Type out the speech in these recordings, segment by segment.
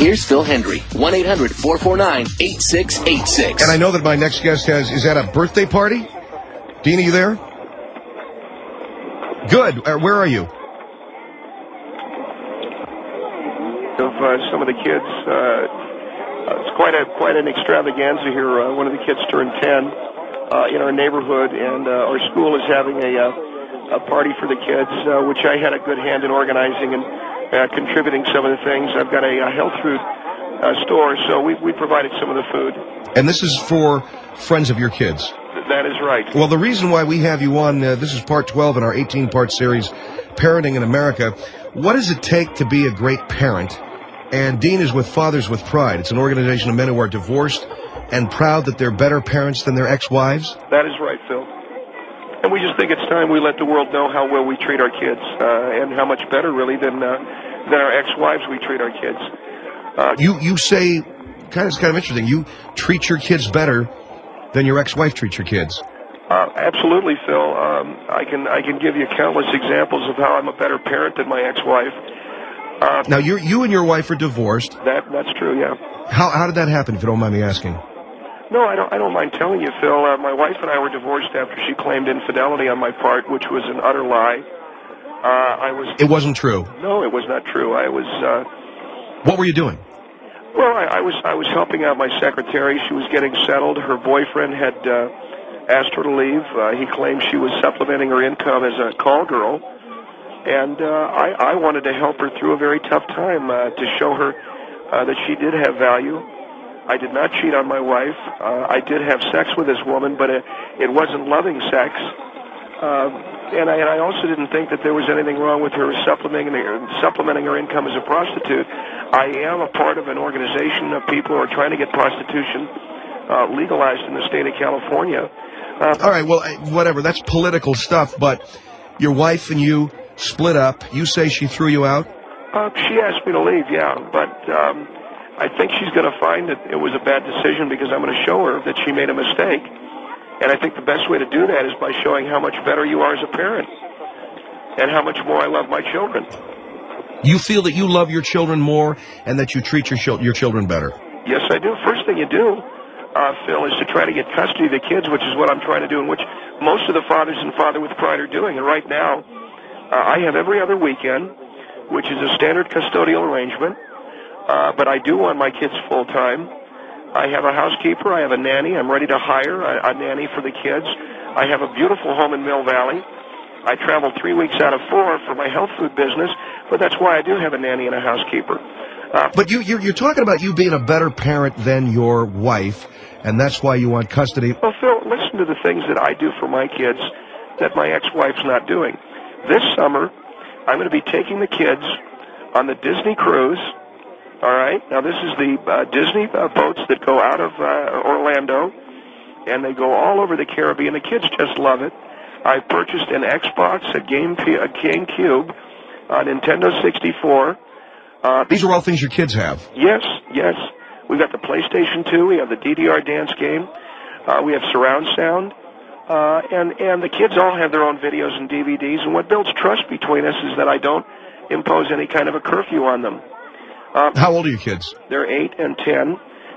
Here's Phil Hendry, 1-800-449-8686. And I know that my next guest is at a birthday party. Dean, are you there? Good. Where are you? Of some of the kids, it's quite an extravaganza here. One of the kids turned 10 in our neighborhood, and our school is having a party for the kids, which I had a good hand in organizing and contributing some of the things. I've got a health food store, so we provided some of the food. And this is for friends of your kids? That is right. Well, the reason why we have you on, this is part 12 in our 18-part series, Parenting in America. What does it take to be a great parent? And Dean is with Fathers with Pride. It's an organization of men who are divorced and proud that they're better parents than their ex-wives. That is right, Phil. And we just think it's time we let the world know how well we treat our kids, and how much better, really, than our ex-wives we treat our kids. You say, it's kind of interesting, you treat your kids better than your ex-wife treats your kids. Absolutely, Phil. I can give you countless examples of how I'm a better parent than my ex-wife. Now, you and your wife are divorced. That's true, yeah. How did that happen, if you don't mind me asking? No, I don't mind telling you, Phil. My wife and I were divorced after she claimed infidelity on my part, which was an utter lie. It wasn't true? No, it was not true. What were you doing? Well, I was helping out my secretary. She was getting settled. Her boyfriend had asked her to leave. He claimed she was supplementing her income as a call girl. And I wanted to help her through a very tough time, to show her that she did have value. I did not cheat on my wife. I did have sex with this woman, but it wasn't loving sex. And I also didn't think that there was anything wrong with her supplementing her income as a prostitute. I am a part of an organization of people who are trying to get prostitution legalized in the state of California. All right, well, whatever. That's political stuff, but your wife and you split up. You say she threw you out? She asked me to leave, yeah, but I think she's going to find that it was a bad decision, because I'm going to show her that she made a mistake. And I think the best way to do that is by showing how much better you are as a parent and how much more I love my children. You feel that you love your children more and that you treat your children better? Yes, I do. First thing you do, Phil, is to try to get custody of the kids, which is what I'm trying to do, and which most of the fathers in Father with Pride are doing. And right now, I have every other weekend, which is a standard custodial arrangement, but I do want my kids full-time. I have a housekeeper. I have a nanny. I'm ready to hire a nanny for the kids. I have a beautiful home in Mill Valley. I travel 3 weeks out of 4 for my health food business, but that's why I do have a nanny and a housekeeper. But you're talking about you being a better parent than your wife, and that's why you want custody. Well, Phil, listen to the things that I do for my kids that my ex-wife's not doing. This summer, I'm going to be taking the kids on the Disney cruise. All right. Now, this is the Disney boats that go out of Orlando, and they go all over the Caribbean. The kids just love it. I purchased an Xbox, a GameCube, a Nintendo 64. These are all things your kids have. Yes, yes. We've got the PlayStation 2. We have the DDR dance game. We have surround sound. And the kids all have their own videos and DVDs. And what builds trust between us is that I don't impose any kind of a curfew on them. How old are your kids? They're 8 and 10.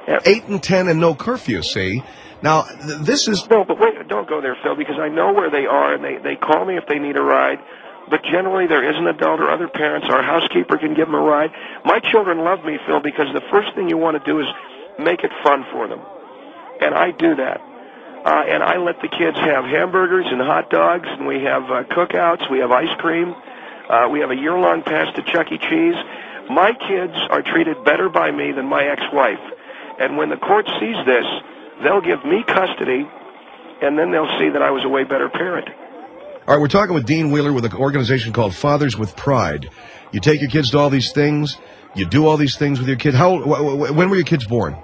8 and 10 and no curfew, see? Now, this is... No, but wait, don't go there, Phil, because I know where they are, and they call me if they need a ride. But generally, there is an adult or other parents. Our housekeeper can give them a ride. My children love me, Phil, because the first thing you want to do is make it fun for them. And I do that. And I let the kids have hamburgers and hot dogs, and we have cookouts, we have ice cream, we have a year-long pass to Chuck E. Cheese. My kids are treated better by me than my ex-wife. And when the court sees this, they'll give me custody, and then they'll see that I was a way better parent. All right, we're talking with Dean Wheeler with an organization called Fathers with Pride. You take your kids to all these things. You do all these things with your kids. When were your kids born?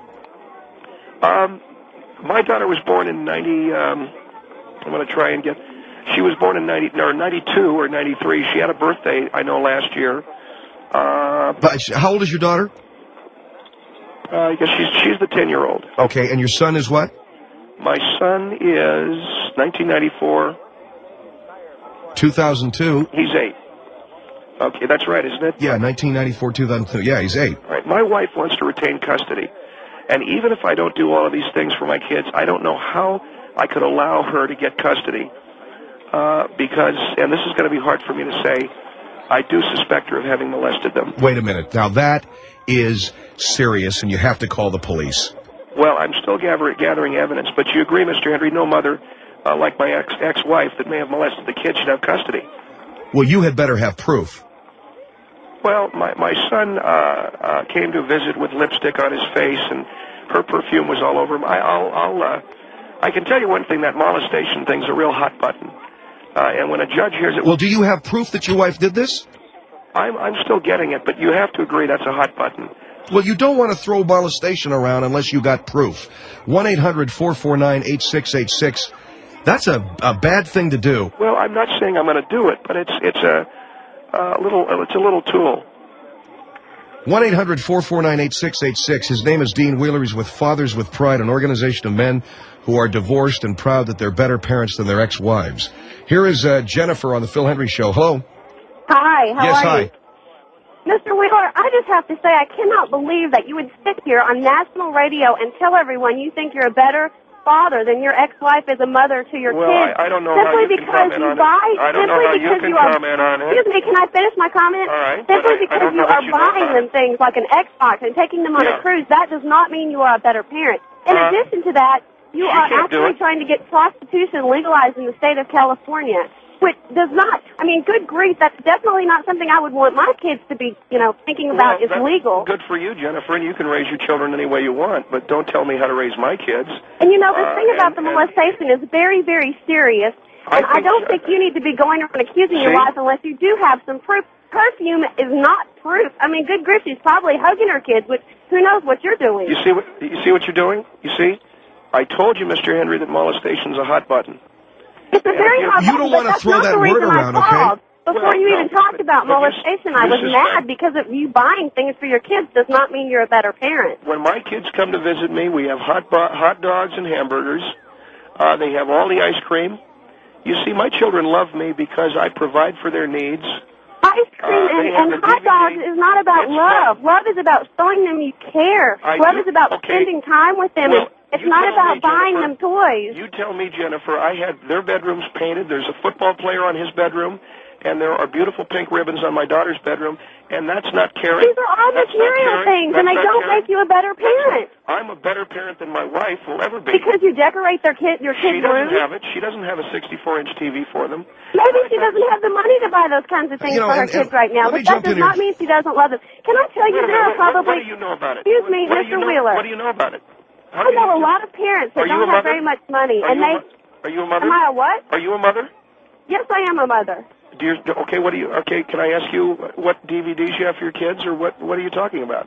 My daughter was born in 90, I'm going to try and get, she was born in 92 or 93. She had a birthday, I know, last year. But how old is your daughter? I guess she's the 10-year-old. Okay, and your son is what? My son is 1994. 2002. He's 8. Okay, that's right, isn't it? Yeah, 1994, 2002. Yeah, he's 8. All right. My wife wants to retain custody. And even if I don't do all of these things for my kids, I don't know how I could allow her to get custody. Because, and this is going to be hard for me to say, I do suspect her of having molested them. Wait a minute. Now, that is serious, and you have to call the police. Well, I'm still gathering evidence, but you agree, Mr. Henry, no mother like my ex-wife that may have molested the kid should have custody. Well, you had better have proof. Well, my son came to visit with lipstick on his face, and her perfume was all over him. I can tell you one thing, that molestation thing's a real hot button. And when a judge hears it... Well, do you have proof that your wife did this? I'm still getting it, but you have to agree that's a hot button. Well, you don't want to throw molestation around unless you got proof. 1-800-449-8686. That's a bad thing to do. Well, I'm not saying I'm going to do it, but it's a little tool. 1-800-449-8686. His name is Dean Wheeler. He's with Fathers with Pride, an organization of men who are divorced and proud that they're better parents than their ex-wives. Here is Jennifer on the Phil Hendry Show. Hello. Hi, how yes, are hi. you? Mr. Wheeler, I just have to say I cannot believe that you would sit here on national radio and tell everyone you think you're a better father than your ex-wife is a mother to your well, kids. I don't know how you can comment on it. I don't know how you can comment on it. Excuse me, can I finish my comment? All right. Simply because you are buying them things like an Xbox and taking them on a cruise, that does not mean you are a better parent. In addition to that, you are actually trying to get prostitution legalized in the state of California, which does not, I mean, good grief, that's definitely not something I would want my kids to be, thinking about is legal. Good for you, Jennifer, and you can raise your children any way you want, but don't tell me how to raise my kids. And the thing about the molestation is very, very serious, and I don't think you need to be going around accusing your wife unless you do have some proof. Perfume is not proof. I mean, good grief, she's probably hugging her kids, which who knows what you're doing. You see what you're doing? You see? I told you, Mr. Henry, that molestation's a hot button. It's a very hot button, you don't want to throw that word around, okay? Before you even talked about molestation, I was mad because of you buying things for your kids does not mean you're a better parent. When my kids come to visit me, we have hot dogs and hamburgers. They have all the ice cream. You see, my children love me because I provide for their needs. Ice cream and hot dogs is not about love. Love is about showing them you care. Love is about spending time with them. It's not about buying them toys. You tell me, Jennifer, I had their bedrooms painted. There's a football player on his bedroom, and there are beautiful pink ribbons on my daughter's bedroom, and that's not caring. These are all material things, and they don't make you a better parent. I'm a better parent than my wife will ever be. Because you decorate your kids' room? She doesn't have it. She doesn't have a 64-inch TV for them. Maybe she doesn't have the money to buy those kinds of things for her kids right now, but that does not mean she doesn't love them. Can I tell you, there are probably... What do you know about it? Excuse me, Mr. Wheeler. What do you know about it? I know a lot of parents that don't have very much money, and they... Are you a mother? Am I a what? Are you a mother? Yes, I am a mother. Okay, can I ask you what DVDs you have for your kids, or what are you talking about?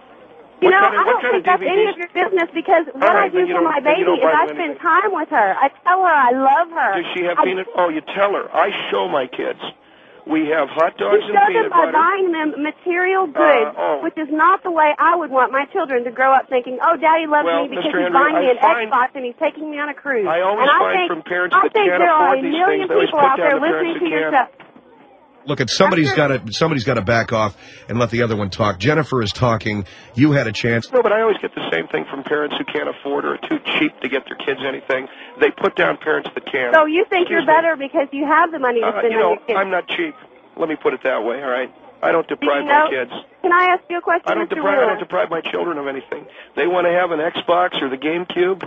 I don't think that's any of your business, because what I do for my baby is I spend time with her. I tell her I love her. Does she have peanut? Oh, you tell her. I show my kids. We have hot dogs and peanut butter. You show them by buying them material goods, which is not the way I would want my children to grow up thinking, oh, Daddy loves me because he's buying me an Xbox and he's taking me on a cruise. I always find from parents that can't afford these things, they always put down the parents who can. Look, somebody's got to back off and let the other one talk. Jennifer is talking. You had a chance. No, but I always get the same thing from parents who can't afford or are too cheap to get their kids anything. They put down parents that can. So you think you're better because you have the money to spend on your kids? I'm not cheap. Let me put it that way, all right? I don't deprive my kids. Can I ask you a question, Mr. Wheeler? I don't deprive my children of anything. They want to have an Xbox or the GameCube.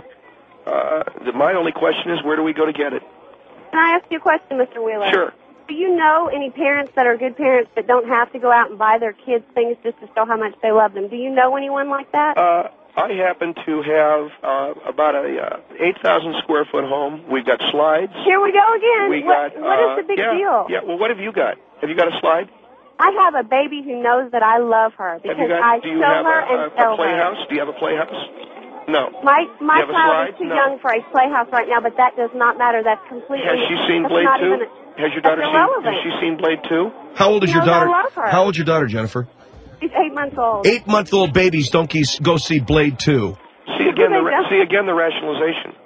My only question is, where do we go to get it? Can I ask you a question, Mr. Wheeler? Sure. Do you know any parents that are good parents that don't have to go out and buy their kids things just to show how much they love them? Do you know anyone like that? I happen to have about a 8,000 square foot home. We've got slides. Here we go again. What is the big deal? Yeah. Well, what have you got? Have you got a slide? I have a baby who knows that I love her because I show her and tell her. Do you have a playhouse? Do you have a playhouse? No. My child is too young for a playhouse right now, but that does not matter. That's completely. Has she seen Blade 2? Has your daughter seen Blade 2? How old is your daughter? I love her. How old is your daughter, Jennifer? She's 8 months old. 8-month-old babies don't go see Blade 2. See again the rationalization.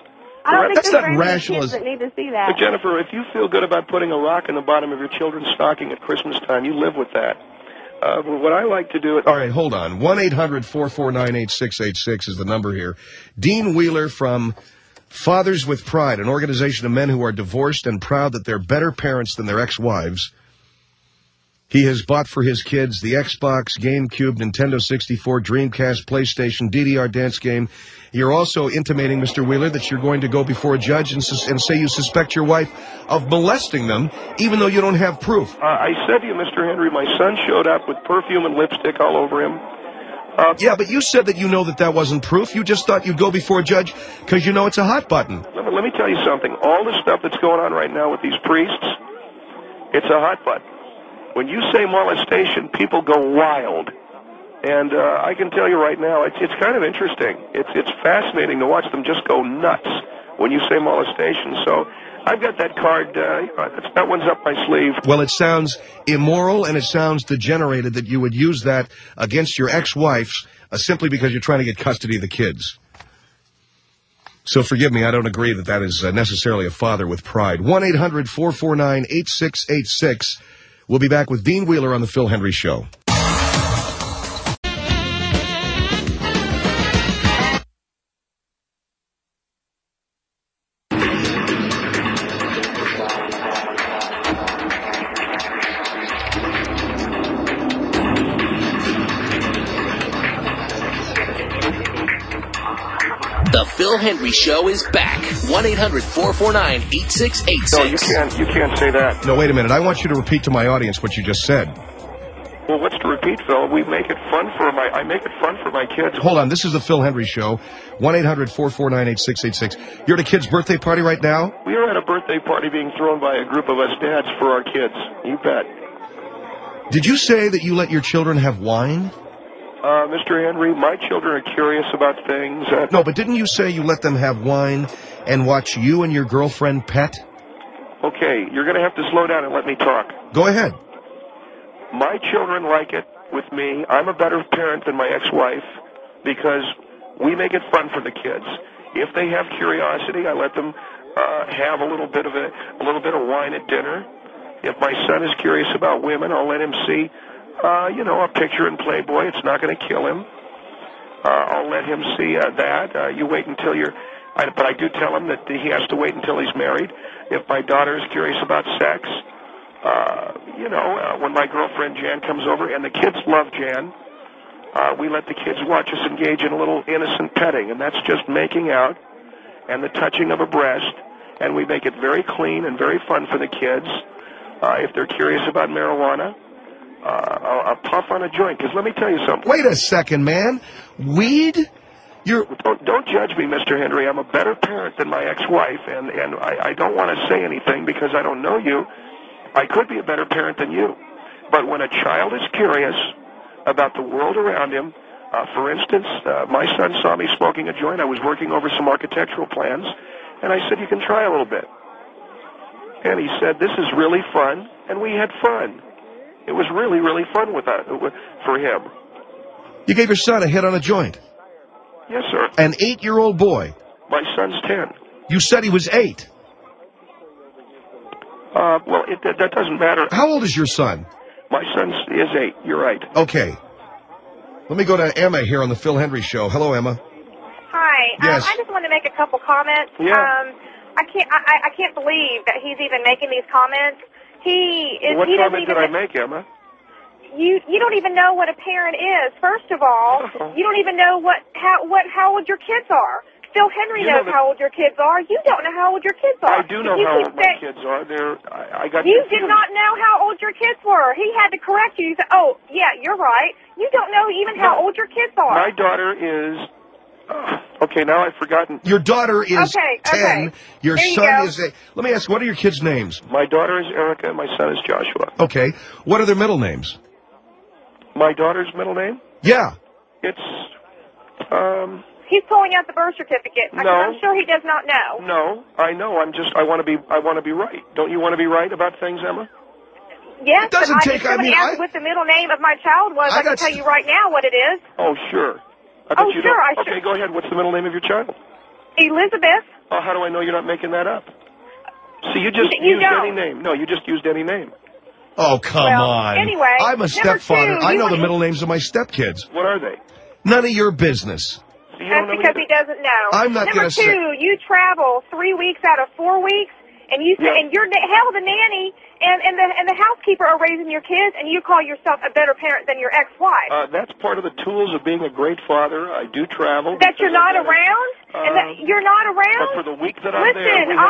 I don't think That's there's not very many rational. kids that need to see that. But Jennifer, if you feel good about putting a rock in the bottom of your children's stocking at Christmas time, you live with that. What I like to do... All right, hold on. 1-800-449-8686 is the number here. Dean Wheeler from Fathers with Pride, an organization of men who are divorced and proud that they're better parents than their ex-wives. He has bought for his kids the Xbox, GameCube, Nintendo 64, Dreamcast, PlayStation, DDR dance game. You're also intimating, Mr. Wheeler, that you're going to go before a judge and say you suspect your wife of molesting them, even though you don't have proof. I said to you, Mr. Henry, my son showed up with perfume and lipstick all over him. Yeah, but you said that you know that wasn't proof. You just thought you'd go before a judge because you know it's a hot button. Let me tell you something. All the stuff that's going on right now with these priests, it's a hot button. When you say molestation, people go wild. And I can tell you right now, it's kind of interesting. It's fascinating to watch them just go nuts when you say molestation. So I've got that card. That one's up my sleeve. Well, it sounds immoral and it sounds degenerated that you would use that against your ex-wife simply because you're trying to get custody of the kids. So forgive me, I don't agree that is necessarily a father with pride. 1-800-449-8686. We'll be back with Dean Wheeler on the Phil Henry Show. The Phil Henry Show is back. 1-800-449-8686. No, you can't say that. No, wait a minute. I want you to repeat to my audience what you just said. Well, what's to repeat, Phil? I make it fun for my kids. Hold on. This is the Phil Henry Show. 1-800-449-8686. You're at a kid's birthday party right now? We are at a birthday party being thrown by a group of us dads for our kids. You bet. Did you say that you let your children have wine? Mr. Henry, my children are curious about things. No, but didn't you say you let them have wine and watch you and your girlfriend pet? Okay, you're going to have to slow down and let me talk. Go ahead. My children like it with me. I'm a better parent than my ex-wife because we make it fun for the kids. If they have curiosity, I let them have a little bit of wine at dinner. If my son is curious about women, I'll let him see a picture in Playboy. It's not going to kill him. I'll let him see that. You wait until but I do tell him that he has to wait until he's married. If my daughter is curious about sex, when my girlfriend Jan comes over, and the kids love Jan, we let the kids watch us engage in a little innocent petting, and that's just making out and the touching of a breast, and we make it very clean and very fun for the kids. If they're curious about marijuana, I'll puff on a joint, because let me tell you something. Wait a second, man. Weed? Don't judge me, Mr. Henry. I'm a better parent than my ex-wife, and I don't want to say anything because I don't know you. I could be a better parent than you. But when a child is curious about the world around him, for instance, my son saw me smoking a joint. I was working over some architectural plans, and I said, you can try a little bit. And he said, this is really fun, and we had fun. It was really, really fun for him. You gave your son a hit on a joint? Yes, sir. An 8-year-old boy? My son's 10. You said he was 8. Well, that doesn't matter. How old is your son? My son is 8. You're right. Okay. Let me go to Emma here on the Phil Henry Show. Hello, Emma. Hi. Yes. I just want to make a couple comments. Yeah. I can't believe that he's even making these comments. What comment did I make, Emma? You don't even know what a parent is. First of all, you don't even know how old your kids are. Phil Henry knows how old your kids are. You don't know how old your kids are. I do know how old my kids are. You did not know how old your kids were. He had to correct you. He said, "Oh, yeah, you're right. You don't know even how old your kids are." My daughter is. Okay, now I've forgotten. Your daughter is 10. Okay. Your son is 8. Let me ask, what are your kids' names? My daughter is Erica, and my son is Joshua. Okay. What are their middle names? My daughter's middle name? Yeah. It's, He's pulling out the birth certificate. No. I'm sure he does not know. No, I know. I want to be right. Don't you want to be right about things, Emma? Yes, it doesn't but take, if somebody asked what the middle name of my child was, I can tell you right now what it is. Oh, sure. Oh, sure. Okay, go ahead. What's the middle name of your child? Elizabeth. Oh, how do I know you're not making that up? See, you just used any name. No, you just used any name. Oh, come on. Anyway, I'm a stepfather. I know the middle names of my stepkids. What are they? None of your business. That's because he doesn't know. I'm not going to say. Number 2, you travel 3 weeks out of 4 weeks, and you say, and you're the nanny and the housekeeper are raising your kids, and you call yourself a better parent than your ex-wife. That's part of the tools of being a great father. I do travel. That you're not around, and that you're not around. But for the week that I'm there, listen,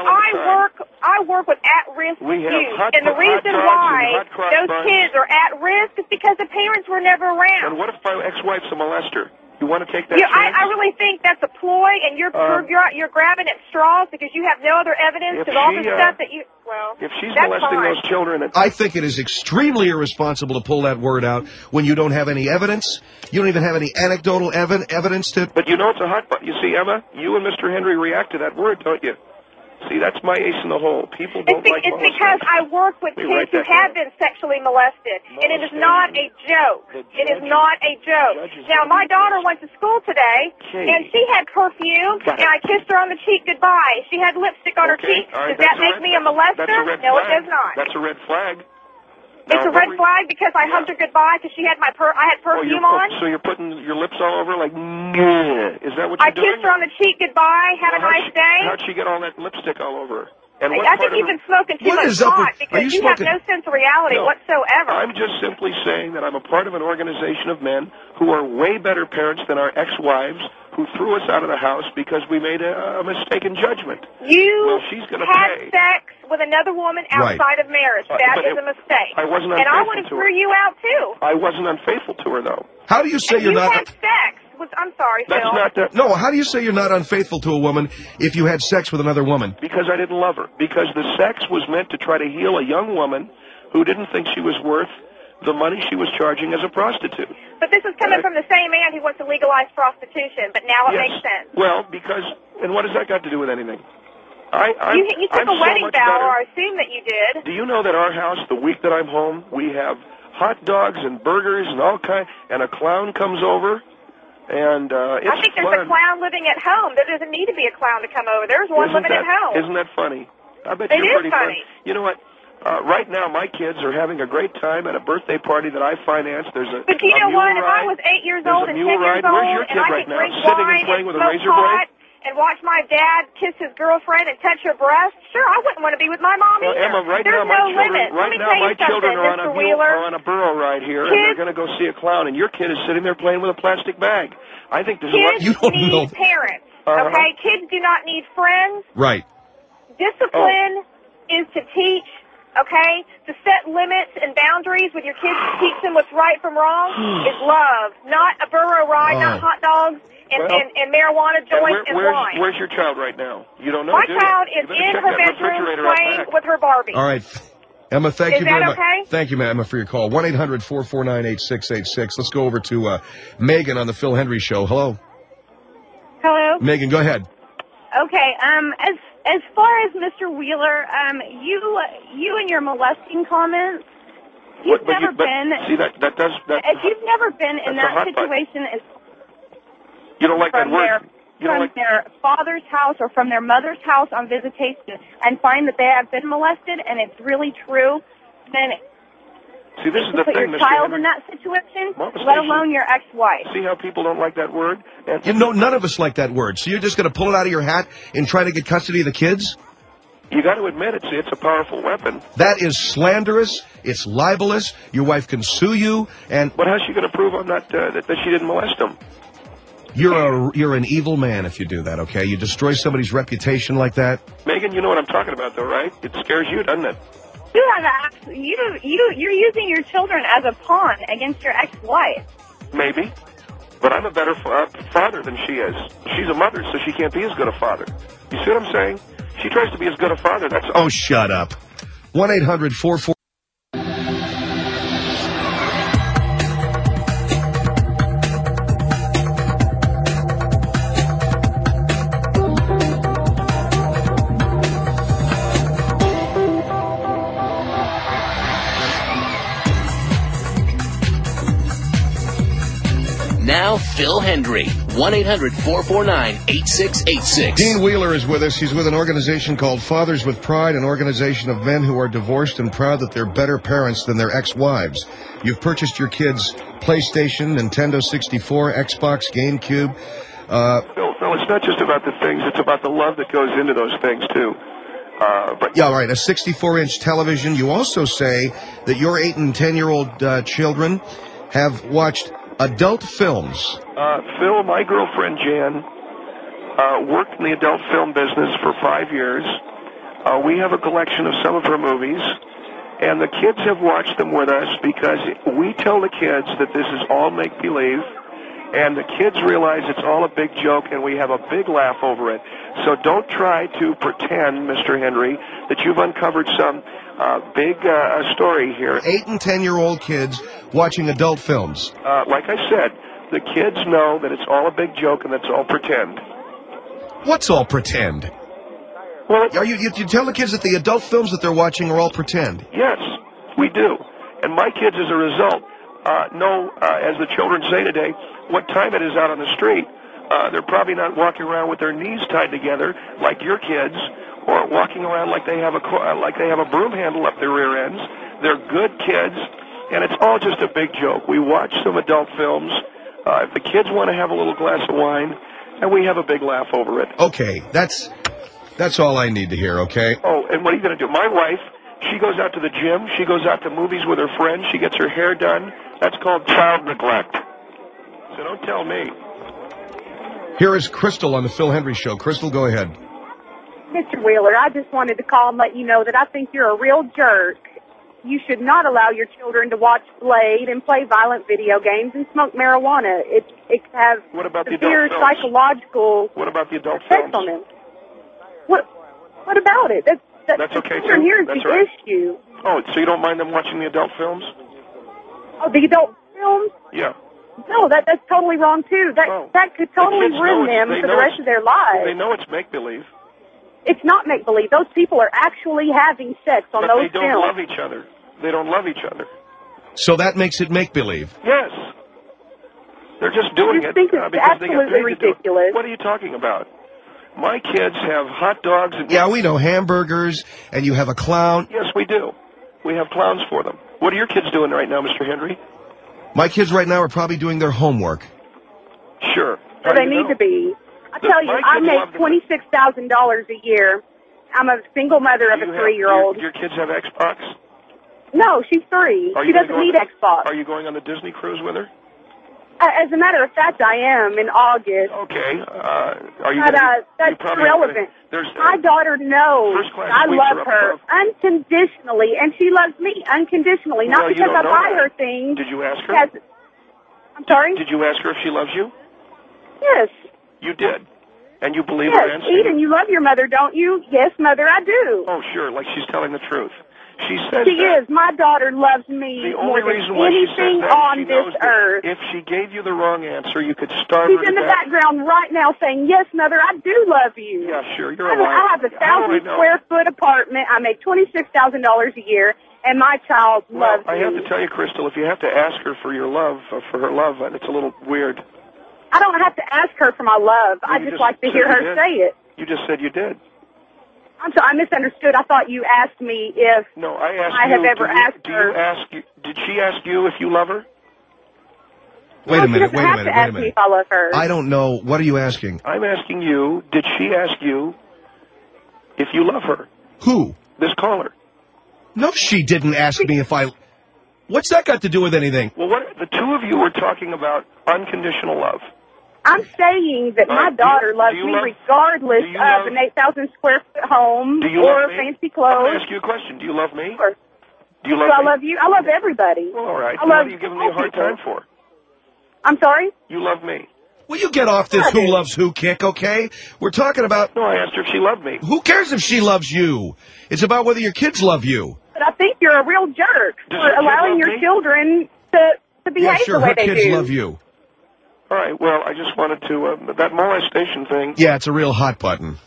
I work with at-risk youth, and the reason why those kids are at risk is because the parents were never around. And what if my ex-wife's a molester? You want to take that chance? I really think that's a ploy, and you're grabbing at straws because you have no other evidence of all the stuff that you. Well, if she's molesting those children, I think it is extremely irresponsible to pull that word out when you don't have any evidence. You don't even have any anecdotal evidence to. But you know it's a hot button. You see, Emma, you and Mr. Henry react to that word, don't you? See, that's my ace in the hole. People don't like It's because I work with kids who have been sexually molested, and it is not a joke. It is not a joke. Now, my daughter went to school today, and she had perfume, and I kissed her on the cheek goodbye. She had lipstick on her cheek. Does that make me a molester? No, it does not. That's a red flag. It's a red flag because I hugged her goodbye because I had perfume on. So you're putting your lips all over like, is that what you're doing? I kissed her on the cheek goodbye. Have a nice day. How'd she get all that lipstick all over her? And I think you've been smoking too much pot because you have no sense of reality whatsoever. I'm just simply saying that I'm a part of an organization of men who are way better parents than our ex-wives who threw us out of the house because we made a mistaken judgment. She's going to pay. Sex with another woman outside of marriage. That is a mistake. I wasn't unfaithful to her. And I would have threw you out, too. I wasn't unfaithful to her, though. How do you say you're not... You had sex. I'm sorry, Phil. That's not No, how do you say you're not unfaithful to a woman if you had sex with another woman? Because I didn't love her. Because the sex was meant to try to heal a young woman who didn't think she was worth the money she was charging as a prostitute. But this is coming from the same man who wants to legalize prostitution, but now it makes sense. Well, because... And what has that got to do with anything? You took a wedding vow, or I assume that you did. Do you know that our house, the week that I'm home, we have hot dogs and burgers and all kinds, and a clown comes over, and it's I think there's a clown living at home. There doesn't need to be a clown to come over. There's one living at home. Isn't that funny? I bet you're pretty funny. You know what? Right now, my kids are having a great time at a birthday party that I financed. But you know what? If I was 8 years old and 10 years old, Where's your kid right now? Sitting and playing with a razor blade? And watch my dad kiss his girlfriend and touch her breast. Sure, I wouldn't want to be with my mom either. Emma, There's no limit. Right now, my children are on a burro ride here, and they're going to go see a clown, and your kid is sitting there playing with a plastic bag. I think there's kids need parents. Okay, kids do not need friends. Right. Discipline is to teach. Okay, to set limits and boundaries with your kids, to teach them what's right from wrong, is love, not a burro ride, not hot dogs. And marijuana joints and wine. Where's your child right now? You don't know, My child is in her bedroom playing with her Barbie. All right. Emma, thank you very much. Okay? Thank you, Emma, for your call. 1-800-449-8686. Let's go over to Megan on the Phil Henry Show. Hello. Hello. Megan, go ahead. Okay. As far as Mr. Wheeler, you and your molesting comments, you've never been in that situation. You don't like that word. From their father's house or from their mother's house on visitation and find that they have been molested and it's really true, then see, this is the put thing, your child in that situation, let alone your ex-wife. See how people don't like that word? None of us like that word. So you're just going to pull it out of your hat and try to get custody of the kids? You got to admit it's a powerful weapon. That is slanderous. It's libelous. Your wife can sue you. But how's she going to prove I'm not that she didn't molest him? You're an evil man if you do that, okay? You destroy somebody's reputation like that. Megan, you know what I'm talking about, though, right? It scares you, doesn't it? You're using your children as a pawn against your ex-wife. Maybe. But I'm a better father than she is. She's a mother, so she can't be as good a father. You see what I'm saying? She tries to be as good a father, that's all. Oh, shut up. 1-800-44... Now, Phil Hendry, 1-800-449-8686. Dean Wheeler is with us. He's with an organization called Fathers with Pride, an organization of men who are divorced and proud that they're better parents than their ex-wives. You've purchased your kids PlayStation, Nintendo 64, Xbox, GameCube. Phil, it's not just about the things. It's about the love that goes into those things, too. Yeah, right, a 64-inch television. You also say that your 8- and 10-year-old children have watched adult films. Phil, my girlfriend Jan worked in the adult film business for 5 years. We have a collection of some of her movies, and the kids have watched them with us because we tell the kids that this is all make-believe, and the kids realize it's all a big joke, and we have a big laugh over it. So don't try to pretend, Mr. Henry, that you've uncovered some big story here. 8- and 10-year-old kids watching adult films. Like I said, the kids know that it's all a big joke and it's all pretend. What's all pretend? Well, You tell the kids that the adult films that they're watching are all pretend? Yes, we do. And my kids, as a result, know, as the children say today, what time it is out on the street. They're probably not walking around with their knees tied together like your kids, or walking around like they have a broom handle up their rear ends. They're good kids, and it's all just a big joke. We watch some adult films. If the kids want to have a little glass of wine, and we have a big laugh over it. Okay, that's all I need to hear, okay? Oh, and what are you going to do? My wife, she goes out to the gym. She goes out to movies with her friends. She gets her hair done. That's called child neglect. So don't tell me. Here is Crystal on the Phil Hendry Show. Crystal, go ahead. Mr. Wheeler, I just wanted to call and let you know that I think you're a real jerk. You should not allow your children to watch Blade and play violent video games and smoke marijuana. It has severe psychological What about the adult effects films? on them. What about it? That's okay, too. Here's That's the right. issue. Oh, so you don't mind them watching the adult films? Oh, the adult films? Yeah. No, that's totally wrong too. That could totally ruin them for the rest of their lives. They know it's make-believe. It's not make-believe. Those people are actually having sex on those films. But they don't love each other. They don't love each other. So that makes it make-believe? Yes. They're just doing it think it's because they get absolutely paid to do it. ridiculous. What are you talking about? My kids have hot dogs and... Yeah, we know hamburgers, and you have a clown. Yes, we do. We have clowns for them. What are your kids doing right now, Mr. Henry? My kids right now are probably doing their homework. Sure. So they need to be. I tell you, I make $26,000 a year. I'm a single mother of a 3-year-old. Your kids have Xbox? No, she's 3. She doesn't need Xbox. Are you going on the Disney cruise with her? As a matter of fact, I am in August. Okay. Are you? But that's irrelevant. My daughter knows I love her unconditionally, and she loves me unconditionally. Not because I buy her things. Did you ask her? I'm sorry? Did you ask her if she loves you? Yes. You did. And you believe her answer? Eden, you love your mother, don't you? Yes, Mother, I do. Oh, sure. Like she's telling the truth. She says she is. My daughter loves me more than anything on this earth. If she gave you the wrong answer, you could starve her to death. She's in the background right now saying, yes, Mother, I do love you. Yeah, sure. You're a liar. I have a 1,000-square-foot apartment. I make $26,000 a year, and my child loves me. I have to tell you, Crystal, if you have to ask her for your love, for her love, it's a little weird. I don't have to ask her for my love. I just like to hear her say it. You just said you did. I'm sorry, I misunderstood. I thought you asked me if I have ever asked her. Did she ask you if you love her? Wait a minute. She doesn't have to ask me if I love her. I don't know. What are you asking? I'm asking you, did she ask you if you love her? Who? This caller. No, she didn't ask me if I... What's that got to do with anything? Well, the two of you were talking about unconditional love. I'm saying that my daughter loves me regardless of an 8,000-square-foot home or fancy clothes. I'm going to ask you a question. Do you love me? Of course. Do you love me? I love you. I love everybody. Well, all right. What are you giving me a hard time for? I'm sorry? You love me. Will you get off this who loves who kick, okay? We're talking about... No, I asked her if she loved me. Who cares if she loves you? It's about whether your kids love you. But I think you're a real jerk for allowing your children to behave the way they do. Her kids love you. All right, well, I just wanted to, that molestation thing. Yeah, it's a real hot button.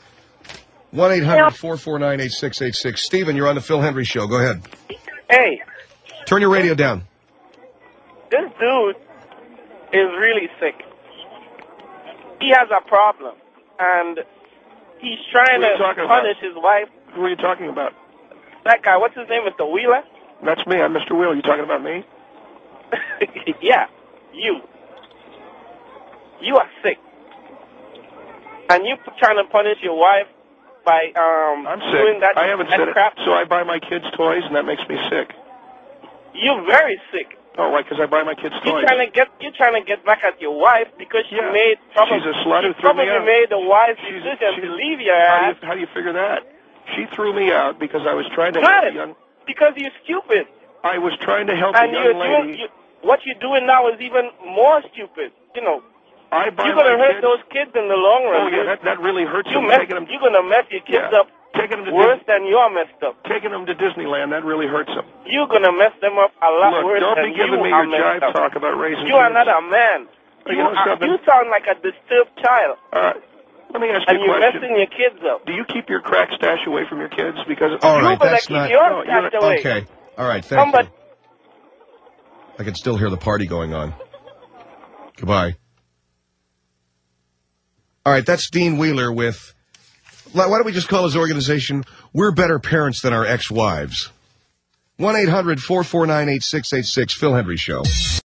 1-800-449-8686. Stephen, you're on the Phil Hendry Show. Go ahead. Hey. Turn your radio down. This dude is really sick. He has a problem, and he's trying to punish his wife. Who are you talking about? That guy, what's his name, Mr. Wheeler? That's me. I'm Mr. Wheeler. You talking about me? Yeah, you. You are sick. And you trying to punish your wife by I'm sick. doing that, I haven't said crap. it. So I buy my kids toys, and that makes me sick. You're very sick. Oh, right, because I buy my kids toys. You're trying to get back at your wife because she made she's a slut who threw me out. made the wise decision to leave your ass. How do you figure that? She threw me out because I was trying to help a young. Because you're stupid. I was trying to help a young lady. What you're doing now is even more stupid. You know. You're going to hurt those kids in the long run. Oh yeah, that really hurts them. You're going to mess your kids up worse than you're messed up. Taking them to Disneyland, that really hurts them. You're going to mess them up a lot worse don't than be giving me your jive talk about raising You are not a man. You sound like a disturbed child. Let me ask you a question. And you're messing your kids up. Do you keep your crack stash away from your kids? Because all right, that's not away. Okay. All right, thank you. I can still hear the party going on. Goodbye. All right, that's Dean Wheeler with, why don't we just call his organization, We're Better Parents Than Our Ex-Wives. 1-800-449-8686, Phil Hendry Show.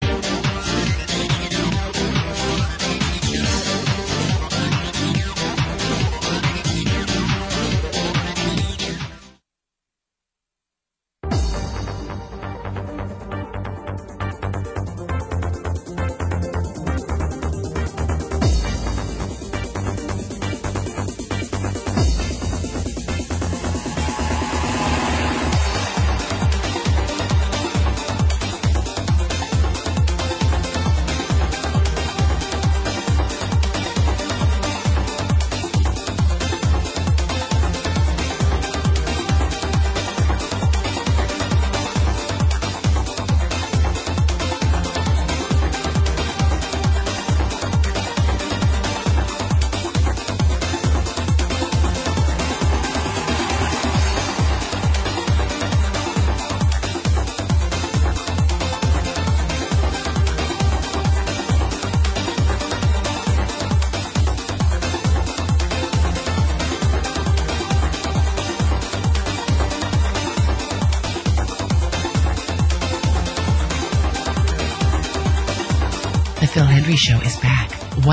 Phil Hendry Show is back.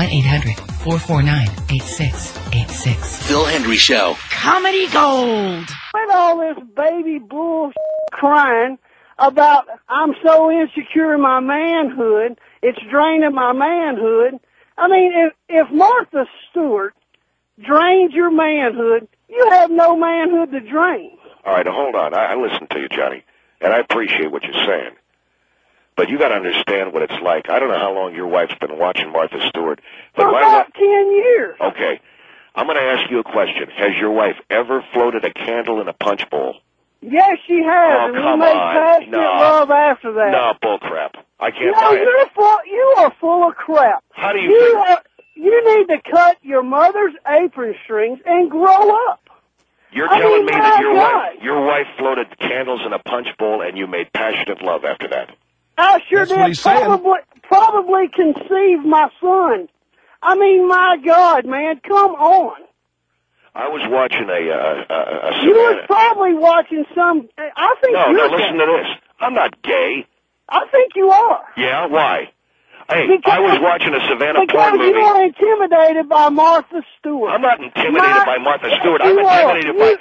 1-800-449-8686. Phil Hendry Show. Comedy Gold. With all this baby bull crying about I'm so insecure in my manhood, it's draining my manhood. I mean, if Martha Stewart drains your manhood, you have no manhood to drain. All right, hold on. I listen to you, Johnny, and I appreciate what you're saying. But you got to understand what it's like. I don't know how long your wife's been watching Martha Stewart. But for about 10 years. Okay. I'm going to ask you a question. Has your wife ever floated a candle in a punch bowl? Yes, she has. Oh, and come we made on. passionate love after that. No, bull crap. I can't buy it. You are full of crap. How do you You need to cut your mother's apron strings and grow up. You're telling me that your wife floated candles in a punch bowl and you made passionate love after that? I sure did. Probably conceived my son. I mean, my God, man, come on. I was watching a You was probably watching some. I think No, you're listen to this. I'm not gay. I think you are. Yeah, why? Hey, I was watching a Savannah porn movie. Because you are intimidated by Martha Stewart. I'm not intimidated by Martha Stewart. I'm intimidated by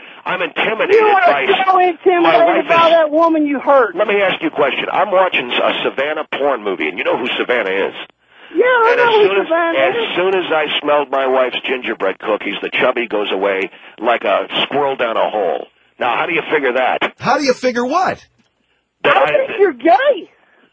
so intimidated by that woman you hurt. Let me ask you a question. I'm watching a Savannah porn movie, and you know who Savannah is. Yeah, I know who Savannah is. As soon as I smelled my wife's gingerbread cookies, the chubby goes away like a squirrel down a hole. Now, how do you figure that? How do you figure what? I think you're gay.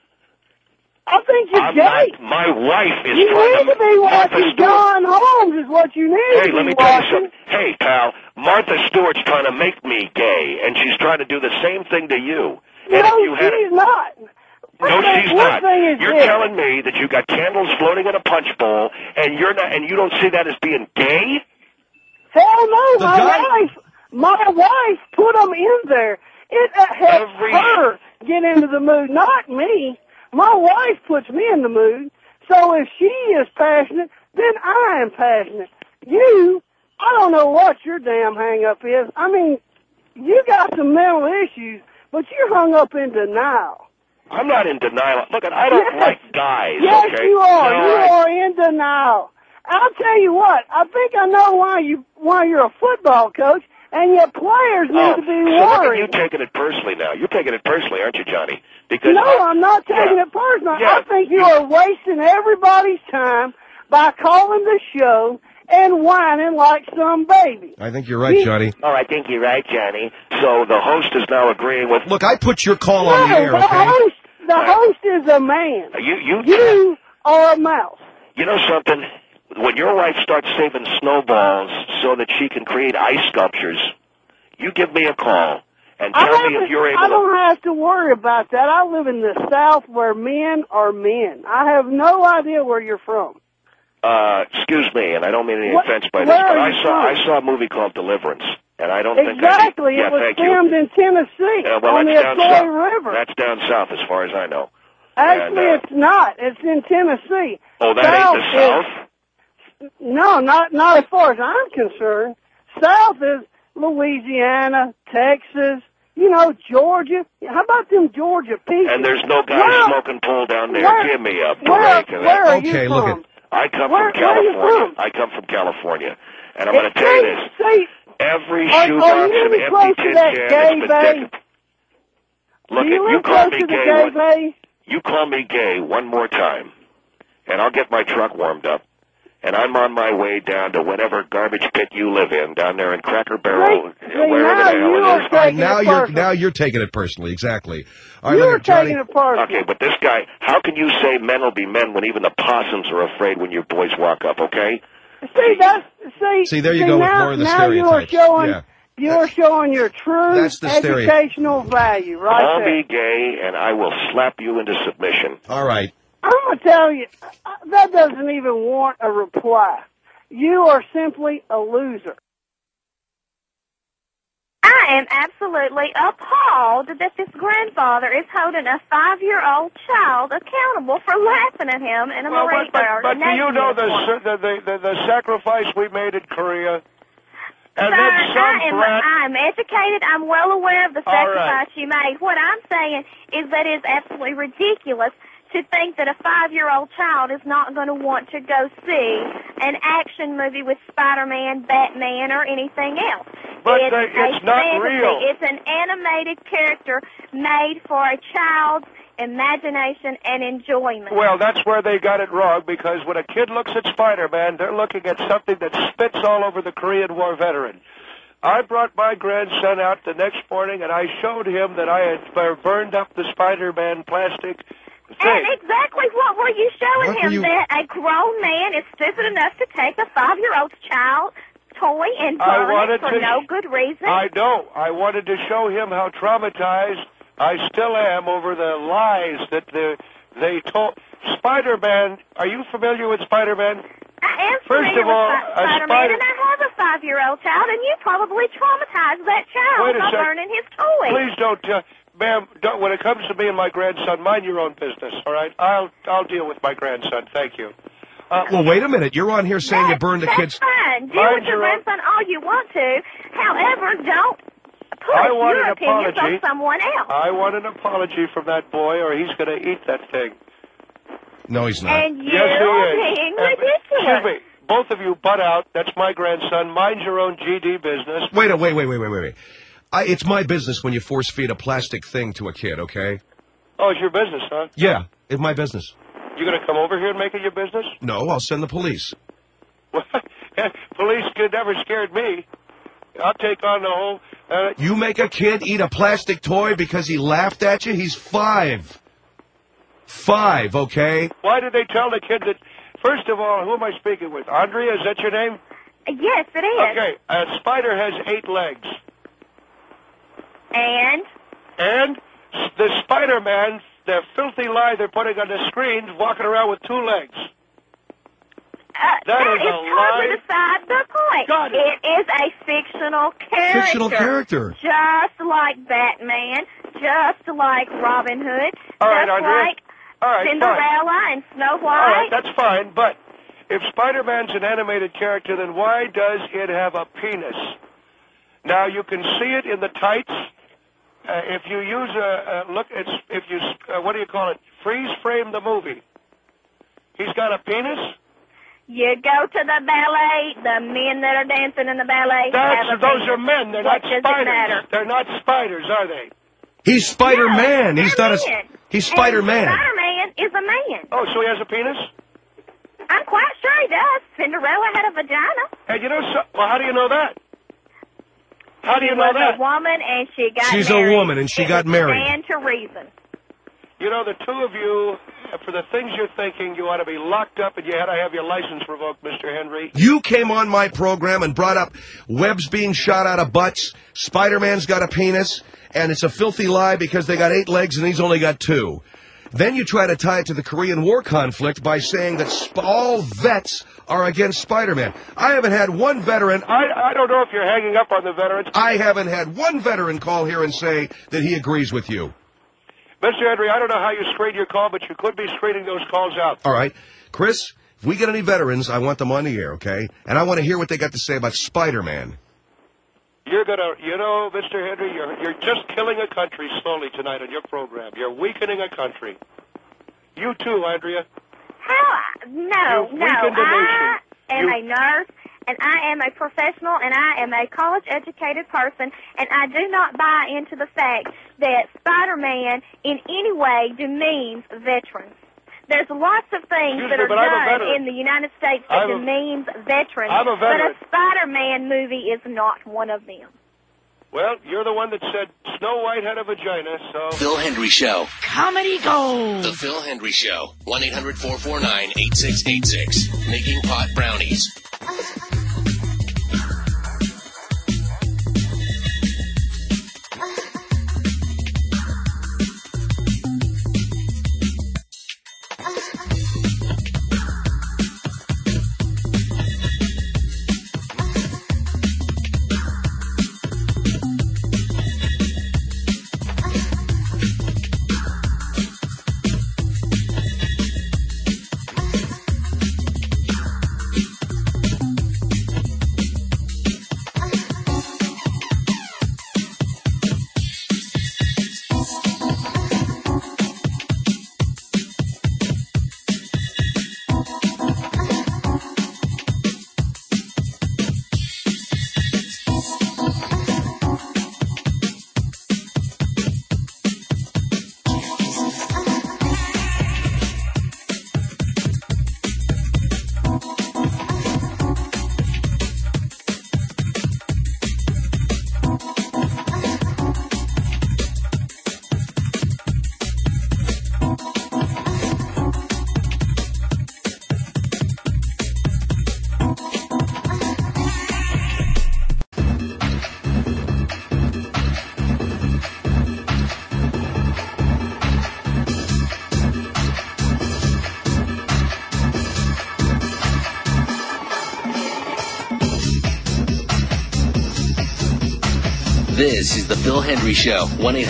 I think you're gay. My wife is you need to be watching John Holmes is what you need to be watching. Hey, let me tell you something. Hey, pal, Martha Stewart's trying to make me gay, and she's trying to do the same thing to you. No, she's not. No, she's not. You're telling me that you got candles floating in a punch bowl, and you're not, and you don't see that as being gay? Hell no, my wife put them in there. It helps her get into the mood, not me. My wife puts me in the mood, So if she is passionate, then I am passionate. You, I don't know what your damn hang-up is. I mean, you got some mental issues, but you're hung up in denial. I'm not in denial. Look, I don't like guys, yes, okay? You are. No, you are in denial. I'll tell you what, I think I know why you're a football coach, and your players need to be so worried. Look at you taking it personally now. You're taking it personally, aren't you, Johnny? Because no, I'm not taking it personal. Yeah. I think you are wasting everybody's time by calling the show and whining like some baby. I think you're right, Johnny. Oh, I think you're right, Johnny. So the host is now agreeing with... Look, I put your call on the air, okay? The host is a man. You are a mouse. You know something? When your wife starts saving snowballs so that she can create ice sculptures, you give me a call and tell me if you're able I don't have to worry about that. I live in the South where men are men. I have no idea where you're from. Excuse me, and I don't mean any offense by this, but I saw a movie called Deliverance, and I don't think exactly. It was filmed in Tennessee on the Assoy River. That's down south, as far as I know. Actually, it's not. It's in Tennessee. Oh, that ain't the South? No, not as far as I'm concerned. South is Louisiana, Texas, Georgia. How about them Georgia people? And there's no guy smoking pole down there. Give me a break. Where are you from? Look at... I come from California. I come from California. And I'm going to tell you this. Every shoebox and empty tin can has been Look, if you call me gay, you call me gay one more time, and I'll get my truck warmed up, and I'm on my way down to whatever garbage pit you live in, down there in Cracker Barrel, wherever the hell it is. Now you're taking it personally, exactly. All right, you're taking it personally. Okay, but this guy, how can you say men will be men when even the possums are afraid when your boys walk up, okay? See, there you go with more of the stereotypes. You're showing your true educational value right Call there. me gay, and I will slap you into submission. All right. I'm going to tell you, that doesn't even warrant a reply. You are simply a loser. I am absolutely appalled that this grandfather is holding a 5-year-old child accountable for laughing at him in a Marine Corps. But do you know the sacrifice we made in Korea? And I'm educated. I'm well aware of the sacrifice you made. What I'm saying is that it's absolutely ridiculous to think that a 5-year-old child is not going to want to go see an action movie with Spider-Man, Batman, or anything else. But it's not real. It's an animated character made for a child's imagination and enjoyment. Well, that's where they got it wrong, because when a kid looks at Spider-Man, they're looking at something that spits all over the Korean War veteran. I brought my grandson out the next morning, and I showed him that I had burned up the Spider-Man plastic thing. And exactly what were you showing him? That a grown man is stupid enough to take a 5-year-old child toy and burn it for no good reason? I know. I wanted to show him how traumatized I still am over the lies that they told. Spider-Man, are you familiar with Spider-Man? I am First familiar of all, with Spider-Man, and I have a 5-year-old child, and you probably traumatized that child by burning his toy. Please don't, ma'am, when it comes to me and my grandson, mind your own business, all right? I'll deal with my grandson. Thank you. Well, wait a minute. You're on here saying you burned the kids. That's fine. Deal with your grandson all you want to. However, don't push your opinions on someone else. I want an apology from that boy, or he's going to eat that thing. No, he's not. And you're being ridiculous. Excuse me. Both of you butt out. That's my grandson. Mind your own GD business. Wait. It's my business when you force feed a plastic thing to a kid, okay? Oh, it's your business, huh? Yeah, it's my business. You going to come over here and make it your business? No, I'll send the police. Police never scared me. I'll take on the whole... You make a kid eat a plastic toy because he laughed at you? He's 5. 5, okay? Why did they tell the kid that... First of all, who am I speaking with? Andrea, is that your name? Yes, it is. Okay, a spider has 8 legs. And the Spider-Man, the filthy lie they're putting on the screens, walking around with 2 legs. That is totally beside the point. It is a fictional character. Fictional character. Just like Batman, just like Robin Hood, all right, just Andrea. like All right, Cinderella and Snow White. All right, that's fine, but if Spider-Man's an animated character, then why does it have a penis? Now, you can see it in the tights. If you use what do you call it? Freeze frame the movie. He's got a penis? You go to the ballet, the men that are dancing in the ballet those are men. They're not spiders. They're not spiders, are they? He's Spider-Man. No, he's not a... He's Spider-Man. Spider-Man is a man. Oh, so he has a penis? I'm quite sure he does. Cinderella had a vagina. And well, how do you know that? How do you know that? She's a woman and she got married. She's a woman and she got married. Stand to reason. You know, the two of you, for the things you're thinking, you ought to be locked up and you had to have your license revoked, Mr. Henry. You came on my program and brought up webs being shot out of butts, Spider-Man's got a penis, and it's a filthy lie because they got 8 legs and he's only got 2. Then you try to tie it to the Korean War conflict by saying that all vets are against Spider-Man. I haven't had one veteran... I don't know if you're hanging up on the veterans. I haven't had one veteran call here and say that he agrees with you. Mr. Henry, I don't know how you screened your call, but you could be screening those calls out. All right. Chris, if we get any veterans, I want them on the air, okay? And I want to hear what they got to say about Spider-Man. You're going to, Mr. Henry, you're just killing a country slowly tonight on your program. You're weakening a country. You too, Andrea. No. I am a nurse, and I am a professional, and I am a college-educated person, and I do not buy into the fact that Spider-Man in any way demeans veterans. There's lots of things that are done in the United States that demeans veterans, I'm a veteran. But a Spider-Man movie is not one of them. Well, you're the one that said Snow White had a vagina, so... Phil Hendry Show. Comedy Gold. The Phil Hendry Show. 1-800-449-8686. Making pot brownies. This is the Phil Hendry Show.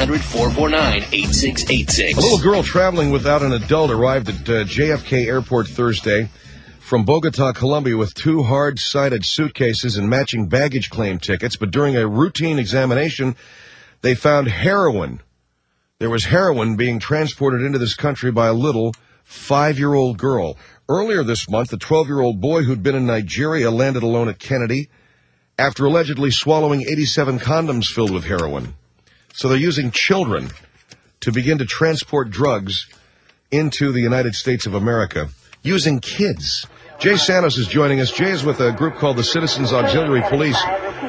1-800-449-8686. A little girl traveling without an adult arrived at JFK Airport Thursday from Bogota, Colombia, with 2 hard-sided suitcases and matching baggage claim tickets. But during a routine examination, they found heroin. There was heroin being transported into this country by a little 5-year-old girl. Earlier this month, the 12-year-old boy who'd been in Nigeria landed alone at Kennedy after allegedly swallowing 87 condoms filled with heroin. So they're using children to begin to transport drugs into the United States of America, using kids. Jay Santos is joining us. Jay is with a group called the Citizens Auxiliary Police.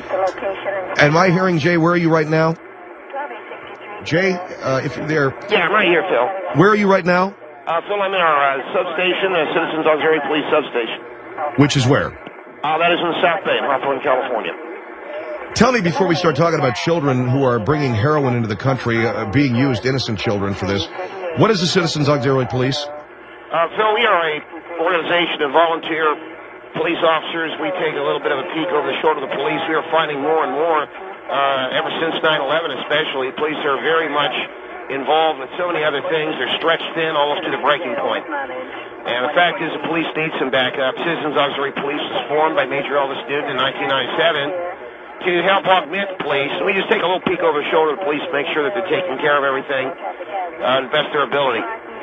Am I hearing, Jay, where are you right now? Jay, if you're there... Yeah, I'm right here, Phil. Where are you right now? Phil, I'm in our substation, Citizens Auxiliary Police substation. Which is where? That is in the South Bay, in Hawthorne, California. Tell me, before we start talking about children who are bringing heroin into the country, being used, innocent children, for this, what is the Citizens Auxiliary Police? Phil, we are a organization of volunteer police officers. We take a little bit of a peek over the shoulder of the police. We are finding more and more, ever since 9/11 especially, police are very much involved with so many other things. They're stretched thin almost to the breaking point. And the fact is the police need some backup. Citizens Auxiliary Police was formed by Major Elvis Newton in 1997 to help augment police. And we just take a little peek over the shoulder of the police to make sure that they're taking care of everything to best their ability.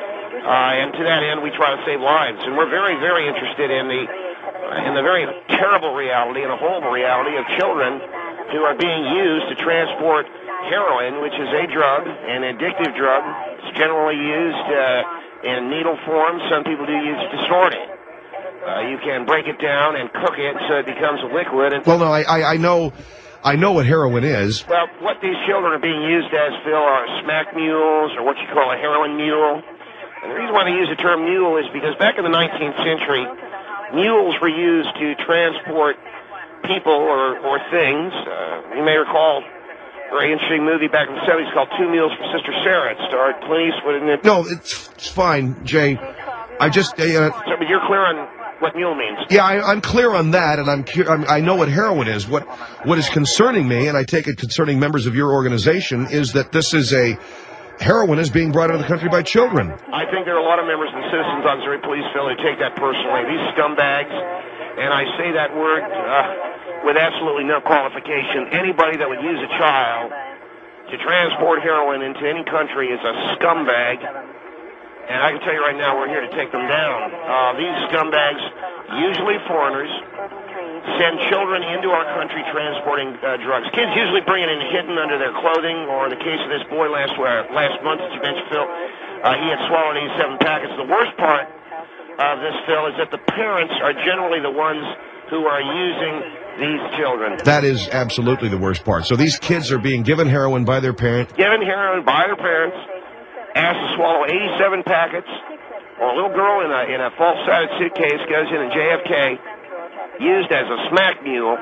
And to that end, we try to save lives. And we're very, very interested in the very terrible reality and a horrible reality of children who are being used to transport heroin, which is a drug, an addictive drug. It's generally used in needle form. Some people do use it to snort it. You can break it down and cook it so it becomes a liquid. And well, no, I know what heroin is. Well, what these children are being used as, Phil, are smack mules, or what you call a heroin mule. And the reason why they use the term mule is because back in the 19th century, mules were used to transport people or things. You may recall a very interesting movie back in the 70s called Two Mules for Sister Sarah. It starred Clint Eastwood in it. No, it's fine, Jay. I just... but you're clear on what mule means. Yeah, I'm clear on that, and I know what heroin is. What is concerning me, and I take it concerning members of your organization, is that this is heroin is being brought into the country by children. I think there are a lot of members of the Citizens Auxiliary Police, Phil, who take that personally. These scumbags, and I say that word with absolutely no qualification, anybody that would use a child to transport heroin into any country is a scumbag. And I can tell you right now, we're here to take them down. These scumbags, usually foreigners, send children into our country transporting drugs. Kids usually bring it in hidden under their clothing, or in the case of this boy last month that you mentioned, Phil, he had swallowed 87 packets. The worst part of this, Phil, is that the parents are generally the ones who are using these children. That is absolutely the worst part. So these kids are being given heroin by their parents. Given heroin by their parents, asked to swallow 87 packets, or a little girl in a false-sided suitcase goes in JFK, used as a smack mule.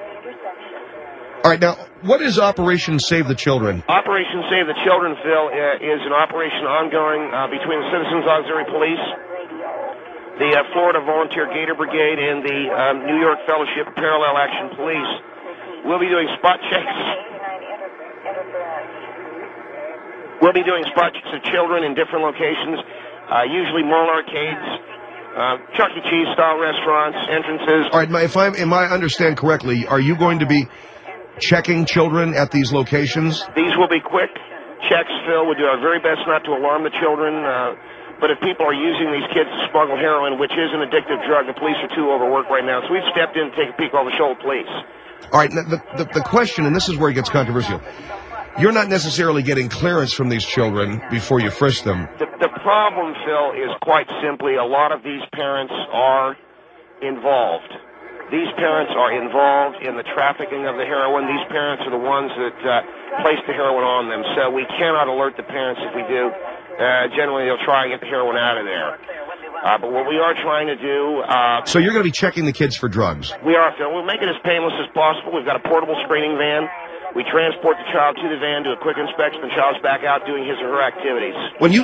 All right, now, what is Operation Save the Children? Operation Save the Children, Phil, is an operation ongoing between the Citizens Auxiliary Police, the Florida Volunteer Gator Brigade, and the New York Fellowship of Parallel Action Police. We'll be doing spot checks. We'll be doing spot checks of children in different locations, usually mall arcades, Chuck E. Cheese style restaurants, entrances. All right, if I understand correctly, are you going to be checking children at these locations? These will be quick checks, Phil. We'll do our very best not to alarm the children. But if people are using these kids to smuggle heroin, which is an addictive drug, the police are too overworked right now. So we've stepped in to take a peek over the shoulder, police. All right, the question, and this is where it gets controversial. You're not necessarily getting clearance from these children before you frisk them. The problem, Phil, is quite simply a lot of these parents are involved. These parents are involved in the trafficking of the heroin. These parents are the ones that place the heroin on them. So we cannot alert the parents if we do. Generally, they'll try and get the heroin out of there. But what we are trying to do... So you're going to be checking the kids for drugs? We are, Phil. We'll make it as painless as possible. We've got a portable screening van. We transport the child to the van, do a quick inspection. The child's back out doing his or her activities.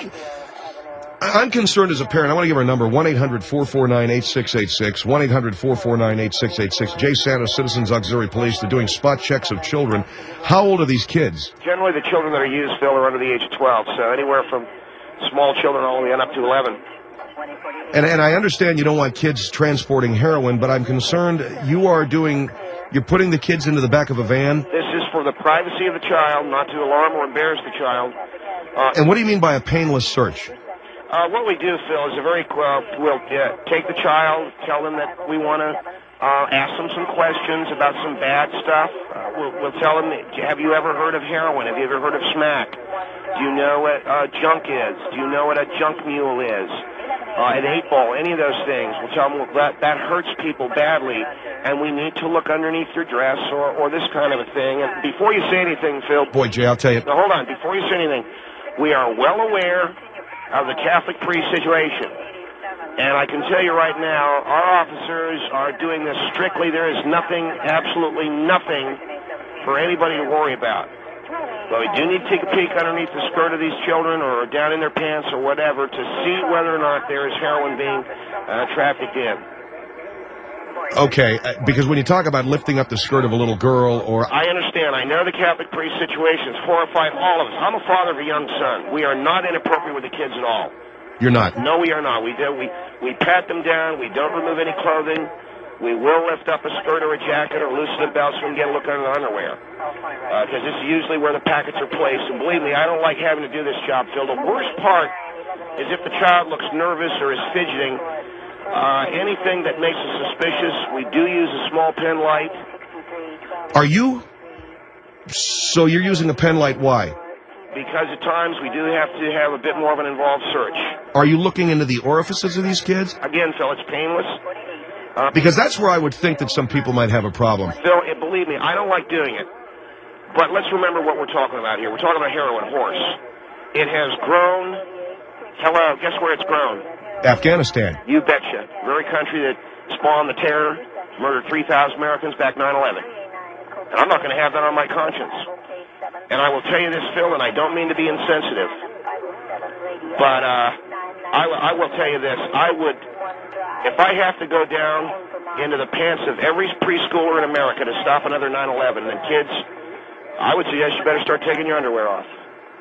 I'm concerned as a parent. I want to give her a number, 1-800-449-8686, 1-800-449-8686. Jay Santos, Citizens Auxiliary Police. They're doing spot checks of children. How old are these kids? Generally, the children that are used, Phil, are under the age of 12, so anywhere from small children all the way up to 11. And I understand you don't want kids transporting heroin, but I'm concerned you're putting the kids into the back of a van? This is for the privacy of the child, not to alarm or embarrass the child. And what do you mean by a painless search? What we do, Phil, is we'll take the child, tell them that we want to ask them some questions about some bad stuff. We'll tell them, have you ever heard of heroin? Have you ever heard of smack? Do you know what junk is? Do you know what a junk mule is? An 8-ball, any of those things. We'll tell them that hurts people badly, and we need to look underneath your dress or this kind of a thing. And before you say anything, Phil... Boy, Jay, I'll tell you... Now, hold on. Before you say anything, we are well aware of the Catholic priest situation. And I can tell you right now, our officers are doing this strictly. There is nothing, absolutely nothing, for anybody to worry about. But we do need to take a peek underneath the skirt of these children or down in their pants or whatever to see whether or not there is heroin being trafficked in. Okay, because when you talk about lifting up the skirt of a little girl or... I understand. I know the Catholic priest situation is horrifying all of us. I'm a father of a young son. We are not inappropriate with the kids at all. You're not? No, we are not. We pat them down. We don't remove any clothing. We will lift up a skirt or a jacket or loosen the belt so we can get a look under the underwear. Because this is usually where the packets are placed. And believe me, I don't like having to do this job, Phil. The worst part is if the child looks nervous or is fidgeting. Anything that makes us suspicious, we do use a small pen light. Are you? So you're using a pen light, why? Because at times we do have to have a bit more of an involved search. Are you looking into the orifices of these kids? Again, Phil, it's painless. Because that's where I would think that some people might have a problem. Phil, believe me, I don't like doing it. But let's remember what we're talking about here. We're talking about heroin horse. It has grown. Hello, guess where it's grown? Afghanistan. You betcha. Very country that spawned the terror, murdered 3,000 Americans back 9/11. And I'm not going to have that on my conscience. And I will tell you this, Phil, and I don't mean to be insensitive, but I will tell you this. I would, if I have to go down into the pants of every preschooler in America to stop another 9/11, then kids, I would suggest you better start taking your underwear off.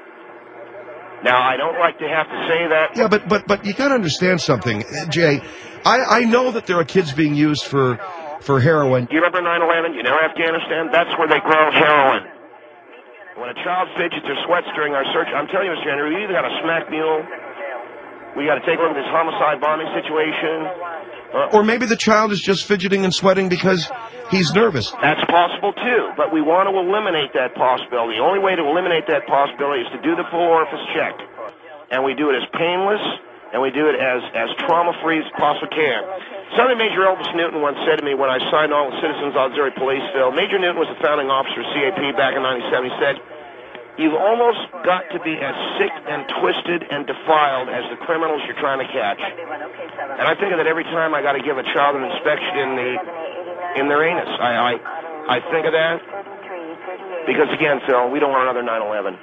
Now, I don't like to have to say that. Yeah, but you got to understand something, Jay. I know that there are kids being used for heroin. You remember 9/11? You know Afghanistan? That's where they grow heroin. When a child fidgets or sweats during our search, I'm telling you, Mr. Henry, we either got to smack mule, we got to take a look at this homicide bombing situation. Or maybe the child is just fidgeting and sweating because he's nervous. That's possible, too. But we want to eliminate that possibility. The only way to eliminate that possibility is to do the full orifice check. And we do it as painless, and we do it as trauma-free as possible can. Something Major Elvis Newton once said to me when I signed on with Citizens Auxiliary Police, Phil. Major Newton was the founding officer of CAP back in 1997. He said, "You've almost got to be as sick and twisted and defiled as the criminals you're trying to catch." And I think of that every time I got to give a child an inspection in their anus. I think of that because, again, Phil, we don't want another 9/11.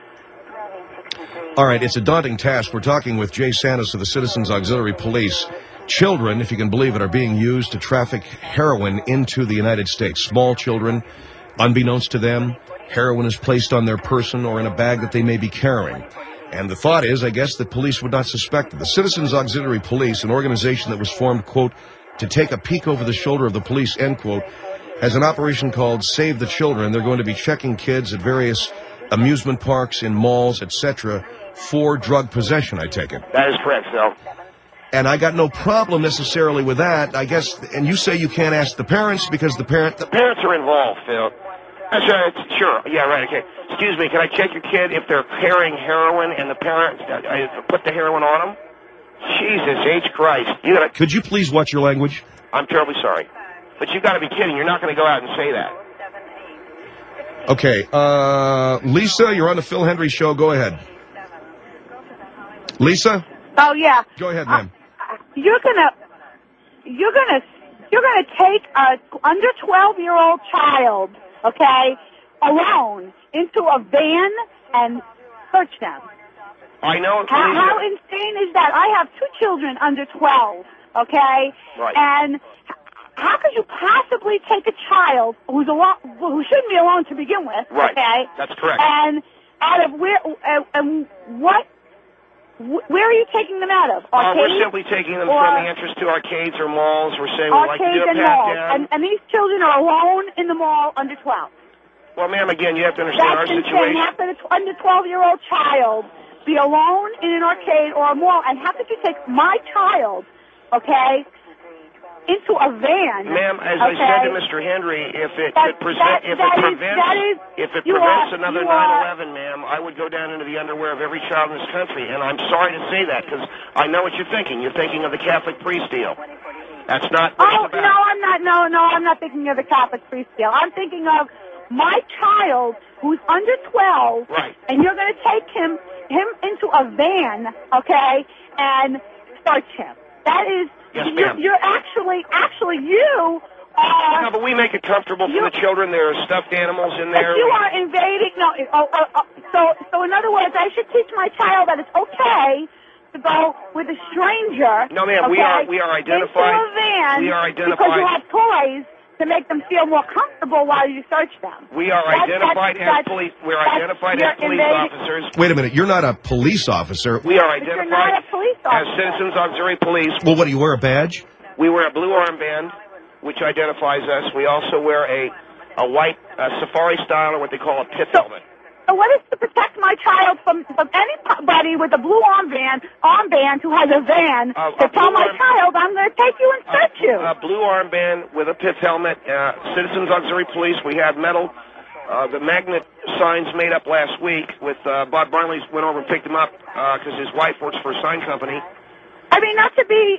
All right, it's a daunting task. We're talking with Jay Santos of the Citizens Auxiliary Police. Children, if you can believe it, are being used to traffic heroin into the United States. Small children, unbeknownst to them, heroin is placed on their person or in a bag that they may be carrying. And the thought is, I guess, that police would not suspect it. The Citizens Auxiliary Police, an organization that was formed, quote, to take a peek over the shoulder of the police, end quote, has an operation called Save the Children. They're going to be checking kids at various amusement parks, in malls, etc., for drug possession, I take it. That is correct, Phil. And I got no problem necessarily with that, I guess. And you say you can't ask the parents because the parents are involved, Phil. That's right. Sure. Yeah, right. Okay. Excuse me. Can I check your kid if they're carrying heroin and the parents put the heroin on them? Jesus H. Christ. Could you please watch your language? I'm terribly sorry. But you got to be kidding. You're not going to go out and say that. Okay. Lisa, you're on the Phil Hendry Show. Go ahead. Lisa? Oh, yeah. Go ahead, ma'am. You're gonna take a under 12-year-old child, okay, alone into a van and search them. I know. How insane is that? I have two children under 12, okay? Right. And how could you possibly take a child who shouldn't be alone to begin with, right. Okay? That's correct. And out of where are you taking them out of? Arcades? We're simply taking them from the entrance to arcades or malls. We're saying we'd like to do a pat-down. And these children are alone in the mall under 12. Well, ma'am, again, you have to understand our situation. How could an under 12-year-old child be alone in an arcade or a mall? And how could you take my child, okay, into a van? Ma'am, as I said to Mr. Henry, if it prevents another 9/11, ma'am, I would go down into the underwear of every child in this country. And I'm sorry to say that because I know what you're thinking. You're thinking of the Catholic priest deal. That's not what it's about. No, I'm not. No, I'm not thinking of the Catholic priest deal. I'm thinking of my child who's under 12, right? And you're going to take him into a van, okay, and search him. That is. Yes, ma'am. You're actually you are... No, but we make it comfortable for the children. There are stuffed animals in there. But you are invading... No, so in other words, I should teach my child that it's okay to go with a stranger. No, ma'am. Okay, we are identified. Into a van. We are identified. Because you have toys to make them feel more comfortable while you search them. We are identified as police. We're identified as police officers. Wait a minute. You're not a police officer. We are identified you're not a police officer. as Citizens Auxiliary Police. Well, what, do you wear a badge? We wear a blue armband, which identifies us. We also wear a white safari style, or what they call a pith helmet. So what is to protect my child from anybody with a blue armband who has a van to tell my child, I'm going to take you and search you? A blue armband with a pith helmet, Citizens Auxiliary Police. We have metal, the magnet signs made up last week with Bob Barnley went over and picked them up because his wife works for a sign company. I mean, not to be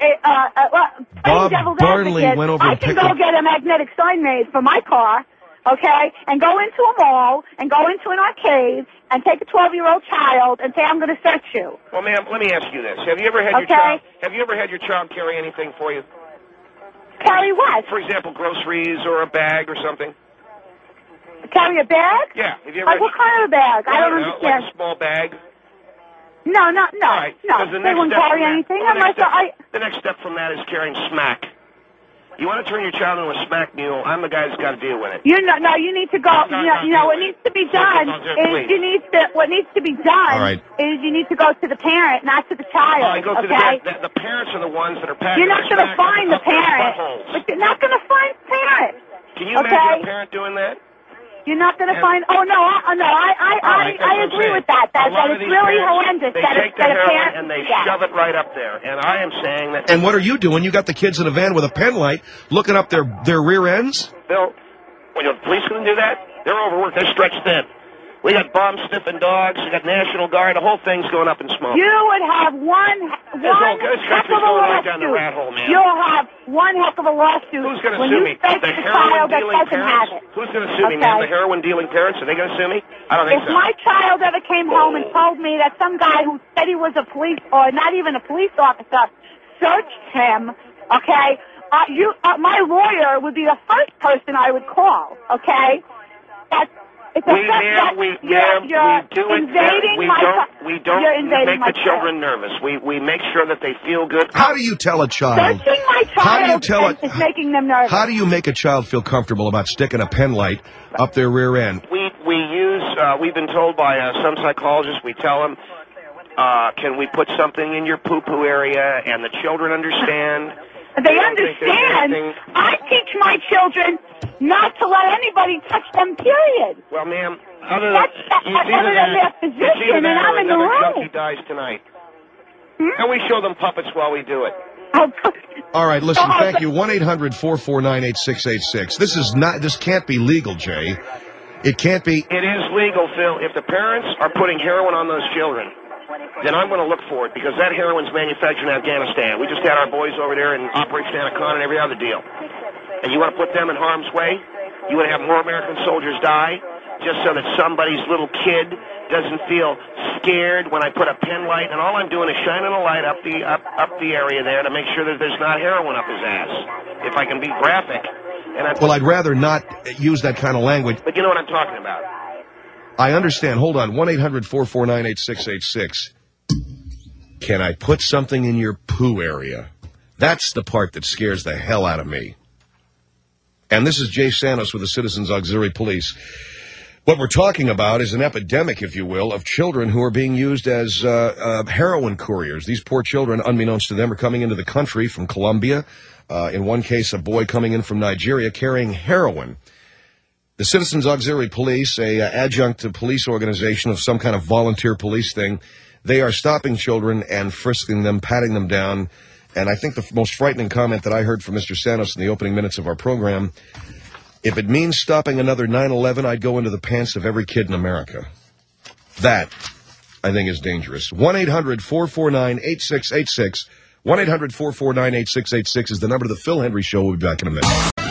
Bob devil's Barnley advocate, went over and picked I can go up. get a magnetic sign made for my car. Okay, and go into a mall and go into an arcade and take a 12-year-old child and say, I'm going to search you. Well, ma'am, let me ask you this: Have you ever had your child carry anything for you? Carry what? For example, groceries or a bag or something. Carry a bag? Yeah. Have you ever? Like what kind of a bag? I don't understand. Like a small bag. No. Right. No. They won't carry anything unless the next step from that is carrying smack. You want to turn your child into a smack mule? I'm the guy that's got to deal with it. You need to go. You know what needs to be done what needs to be done is you need to go to the parent, not to the child. I go to the parents are the ones that are packing. You're not going to find the parent, but you're not going to find the parent. Can you imagine a parent doing that? You're not going to find. Oh no, I agree with that. That it's really horrendous. They take the heroin and they shove it right up there. And I am saying that. And what are you doing? You got the kids in a van with a pen light, looking up their rear ends. Bill, the police going to do that? They're overworked. They're stretched thin. We got bomb-sniffing dogs. We got National Guard. The whole thing's going up in smoke. You would have one heck of a lawsuit. You'll have one heck of a lawsuit. Who's going to sue me? The heroin-dealing parents? Who's going to sue me, ma'am? The heroin-dealing parents? Are they going to sue me? I don't think so. If my child ever came home and told me that some guy who said he was a police or not even a police officer searched him, okay, my lawyer would be the first person I would call, okay? We don't make the children nervous. We make sure that they feel good. How do you tell a child? Searching my child is making them nervous. How do you make a child feel comfortable about sticking a pen light up their rear end? We've been told by some psychologists, we tell them, can we put something in your poo-poo area, and the children understand. They understand. I teach my children not to let anybody touch them, period. Well, ma'am, other than their position, and I'm in the room. Junkie dies tonight. And we show them puppets while we do it. All right, listen, thank you. 1-800-449-8686. This can't be legal, Jay. It can't be. It is legal, Phil. If the parents are putting heroin on those children, then I'm going to look for it, because that heroin's manufactured in Afghanistan. We just had our boys over there in Operation Anaconda and every other deal. And you want to put them in harm's way? You want to have more American soldiers die just so that somebody's little kid doesn't feel scared when I put a pen light? And all I'm doing is shining a light up the area there to make sure that there's not heroin up his ass, if I can be graphic. Well, I'd rather not use that kind of language. But you know what I'm talking about. I understand. Hold on. 1-800-449-8686. Can I put something in your poo area? That's the part that scares the hell out of me. And this is Jay Santos with the Citizens Auxiliary Police. What we're talking about is an epidemic, if you will, of children who are being used as heroin couriers. These poor children, unbeknownst to them, are coming into the country from Colombia. In one case, a boy coming in from Nigeria carrying heroin. The Citizens Auxiliary Police, a adjunct to police organization of some kind of volunteer police thing, they are stopping children and frisking them, patting them down. And I think the most frightening comment that I heard from Mr. Santos in the opening minutes of our program, if it means stopping another 9/11, I'd go into the pants of every kid in America. That, I think, is dangerous. 1-800-449-8686. 1-800-449-8686 is the number to the Phil Hendry Show. We'll be back in a minute.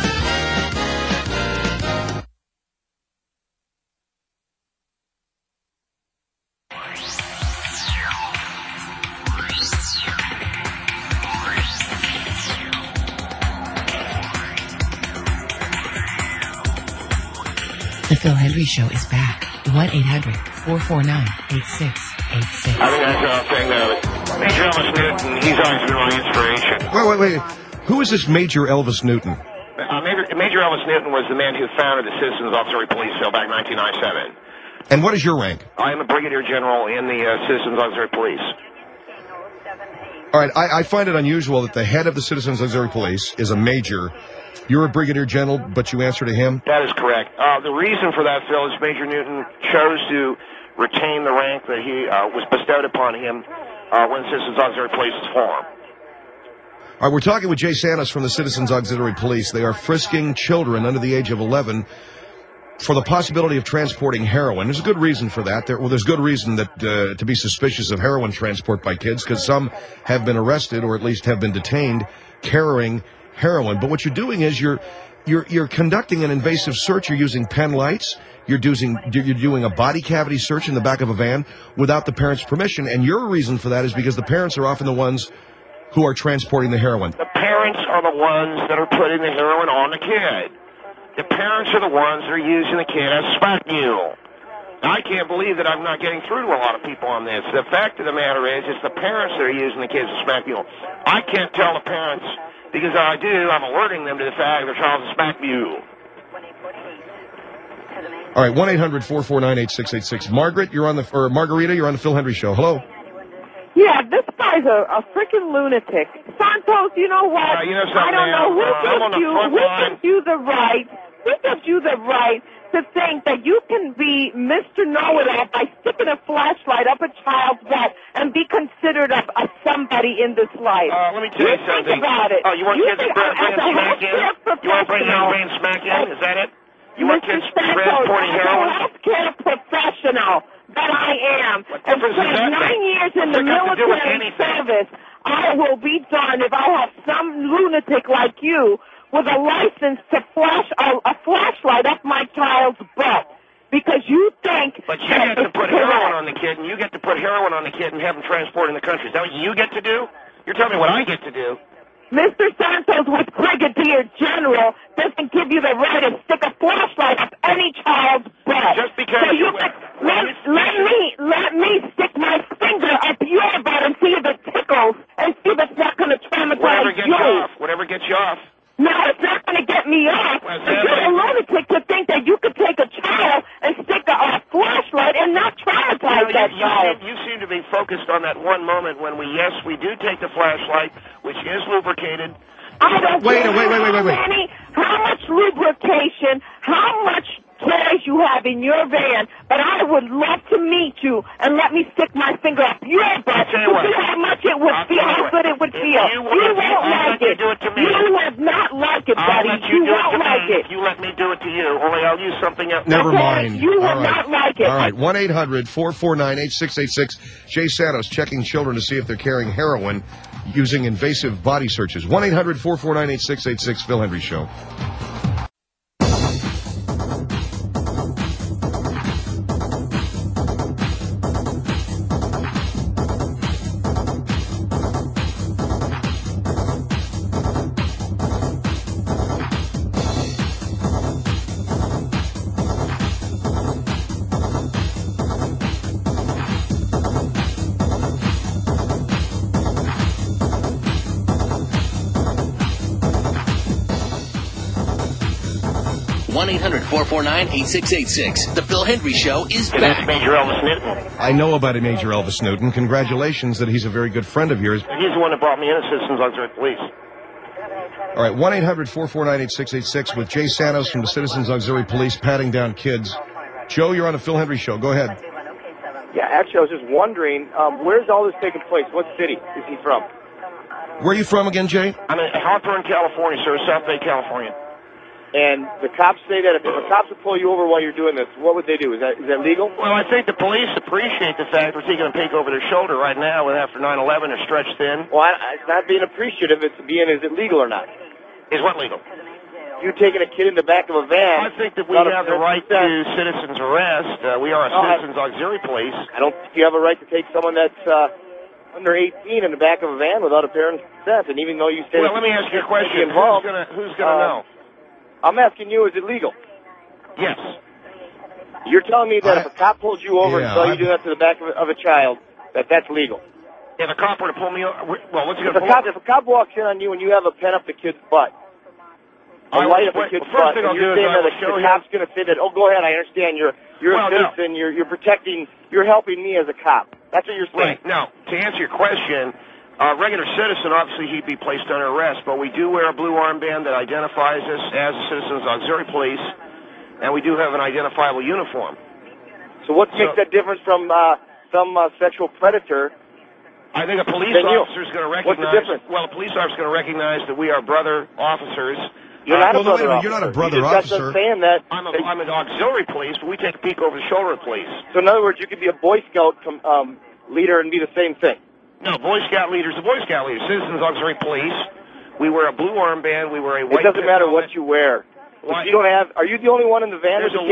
The Phil Hendry Show is back. 1-800-449-8686. I think that's all thing of it. Major Elvis Newton, he's always been my inspiration. Wait. Who is this Major Elvis Newton? Major Elvis Newton was the man who founded the Citizens Auxiliary Police back in 1997. And what is your rank? I am a brigadier general in the Citizens Auxiliary Police. All right, I find it unusual that the head of the Citizens Auxiliary Police is a major. You're a brigadier general, but you answer to him? That is correct. The reason for that, Phil, is Major Newton chose to retain the rank that he was bestowed upon him when the Citizens Auxiliary Police was formed. All right, we're talking with Jay Santos from the Citizens Auxiliary Police. They are frisking children under the age of 11 for the possibility of transporting heroin. There's a good reason for that. There's good reason that to be suspicious of heroin transport by kids, because some have been arrested or at least have been detained carrying heroin. But what you're doing is you're conducting an invasive search. You're using pen lights. You're doing a body cavity search in the back of a van without the parents' permission. And your reason for that is because the parents are often the ones who are transporting the heroin. The parents are the ones that are putting the heroin on the kid. The parents are the ones that are using the kid as a smack mule. I can't believe that I'm not getting through to a lot of people on this. The fact of the matter is, it's the parents that are using the kids as a smack mule. I can't tell the parents, because if I do, I'm alerting them to the fact that their child's a smack mule. All right, 1-800-449-8686. Margaret, Margarita, you're on the Phil Hendry Show. Hello. Yeah, this guy's a freaking lunatic. Santos, you know what? You know something, I don't know who gives you the right to think that you can be Mr. Know-It-All by sticking a flashlight up a child's butt and be considered a somebody in this life. Let me tell you something. Think about it. Oh, you want kids to bring smack in? You want to bring smack in? Is that it? You want kids transporting heroin? As a healthcare professional that I am, and spent 9 years in the military service, I will be darned if I have some lunatic like you with a license to flash a flashlight up my child's butt. Because you think... But you get to put heroin on the kid, and you get to put heroin on the kid and have him transported in the country. Is that what you get to do? You're telling me what I get to do. Mr. Santos, with Brigadier General, doesn't give you the right to stick a flashlight up any child's butt. Just because... So let me stick my finger up your butt and see if it tickles, and see if it's not going to traumatize Whatever gets you off. No, it's not going to get me off. You're a lunatic to think that you could take a child and stick a flashlight and not traumatize that child. You seem to be focused on that one moment when we do take the flashlight, which is lubricated. I don't Wait. How much lubrication, how much toys you have in your van, but I would love to meet you and let me stick my finger up your butt to see how much it would feel, how good it would feel. You won't like it. You would not like it, buddy. You won't like it. If you let me do it to you, only I'll use something else. Never mind. You would not like it. All right, 1-800-449-8686. Jay Santos checking children to see if they're carrying heroin using invasive body searches. 1-800-449-8686, Phil Hendry Show. One 1-800-449-8686. The Phil Hendry Show is back. That's Major Elvis Newton. I know about a Major Elvis Newton. Congratulations that he's a very good friend of yours. He's the one that brought me in as Citizens Auxiliary Police. All right, 1-800-449-8686 with Jay Santos from the Citizens Auxiliary Police patting down kids. Joe, you're on the Phil Hendry Show. Go ahead. Yeah, actually, I was just wondering, where's all this taking place? What city is he from? Where are you from again, Jay? I'm in Hawthorne, California, sir, South Bay, California. And the cops say that if the cops would pull you over while you're doing this, what would they do? Is that legal? Well, I think the police appreciate the fact we're taking a peek over their shoulder right now, and after 9/11, they're stretched thin. Well, it's not being appreciative. It's being, is it legal or not? Is what legal? You taking a kid in the back of a van. I think that we have the right to citizen's arrest. We are a Citizens Auxiliary Police. I don't think you have a right to take someone that's under 18 in the back of a van without a parent's consent. And even though you say... Well, let me ask you a question. Who's gonna know? I'm asking you, is it legal? Yes. You're telling me that if a cop pulls you over and saw you do that to the back of a child, that's legal? If a cop were to pull me over, well, what's he If going to pull? If a cop walks in on you and you have a pen up the kid's butt, light up the kid's butt, and you're saying that the cop's going to say that, oh, go ahead, I understand, you're a citizen, you're protecting, you're helping me as a cop. That's what you're saying. Right. Now, to answer your question, a regular citizen, obviously, he'd be placed under arrest, but we do wear a blue armband that identifies us as the Citizens Auxiliary Police, and we do have an identifiable uniform. So what makes that difference from some sexual predator? I think a police officer is going to recognize. What's the difference? Well, a police officer is going to recognize that we are brother officers. You're not a brother officer. You're not a brother Just officer. saying that. I'm an auxiliary police, but we take a peek over the shoulder of police. So in other words, you could be a Boy Scout leader and be the same thing. No, Boy Scout leader's a Boy Scout leader. Citizens Auxiliary Police. We wear a blue armband. We wear a white. It doesn't matter what you wear. If you don't have. Are you the only one in the van? There is a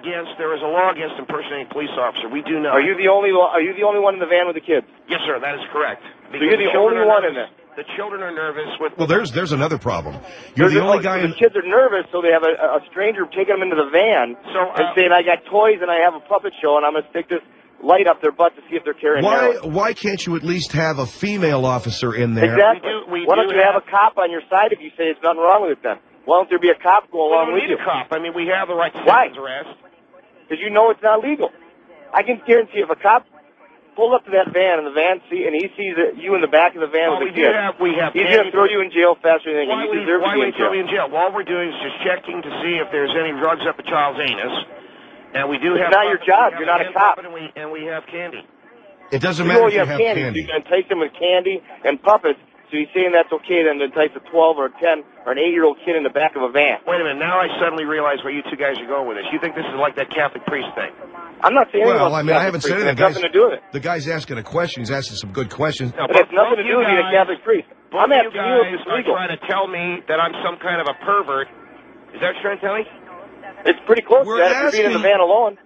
law against impersonating a police officer. We do not. Are you the only one in the van with the kids? Yes, sir. That is correct. So you're the only one in there. The children are nervous. Well, there's another problem. You're the only guy. The kids are nervous, so they have a stranger taking them into the van and saying, "I got toys and I have a puppet show, and I'm going to stick this light up their butt to see if they're carrying heroin." Why can't you at least have a female officer in there? Exactly. Why don't you have a cop on your side if you say there's nothing wrong with it then? Why don't there be a cop go along with you? We don't need a cop. I mean, we have the right to citizen's arrest. Because you know it's not legal. I can guarantee if a cop pulled up to that van and he sees you in the back of the van with the kid, he's going to throw you in jail faster than you deserve to be in jail. Why would we throw you in jail? All we're doing is just checking to see if there's any drugs up a child's anus. And we do have. It's not your job. You're not a cop. And we have candy. It doesn't matter if you have candy. So you can entice them with candy and puppets. So he's saying that's okay then to entice a 12 or a 10 or an 8-year-old kid in the back of a van. Wait a minute. Now I suddenly realize where you two guys are going with this. You think this is like that Catholic priest thing? I'm not saying anything. Well, I mean, I haven't said anything. It has nothing to do with it. The guy's asking a question. He's asking some good questions. No, but it has nothing to do with being a Catholic priest. I'm asking you if it's legal. Are trying to tell me that I'm some kind of a pervert. Is that what you're trying to tell me? It's pretty close to that if you're being in the van alone.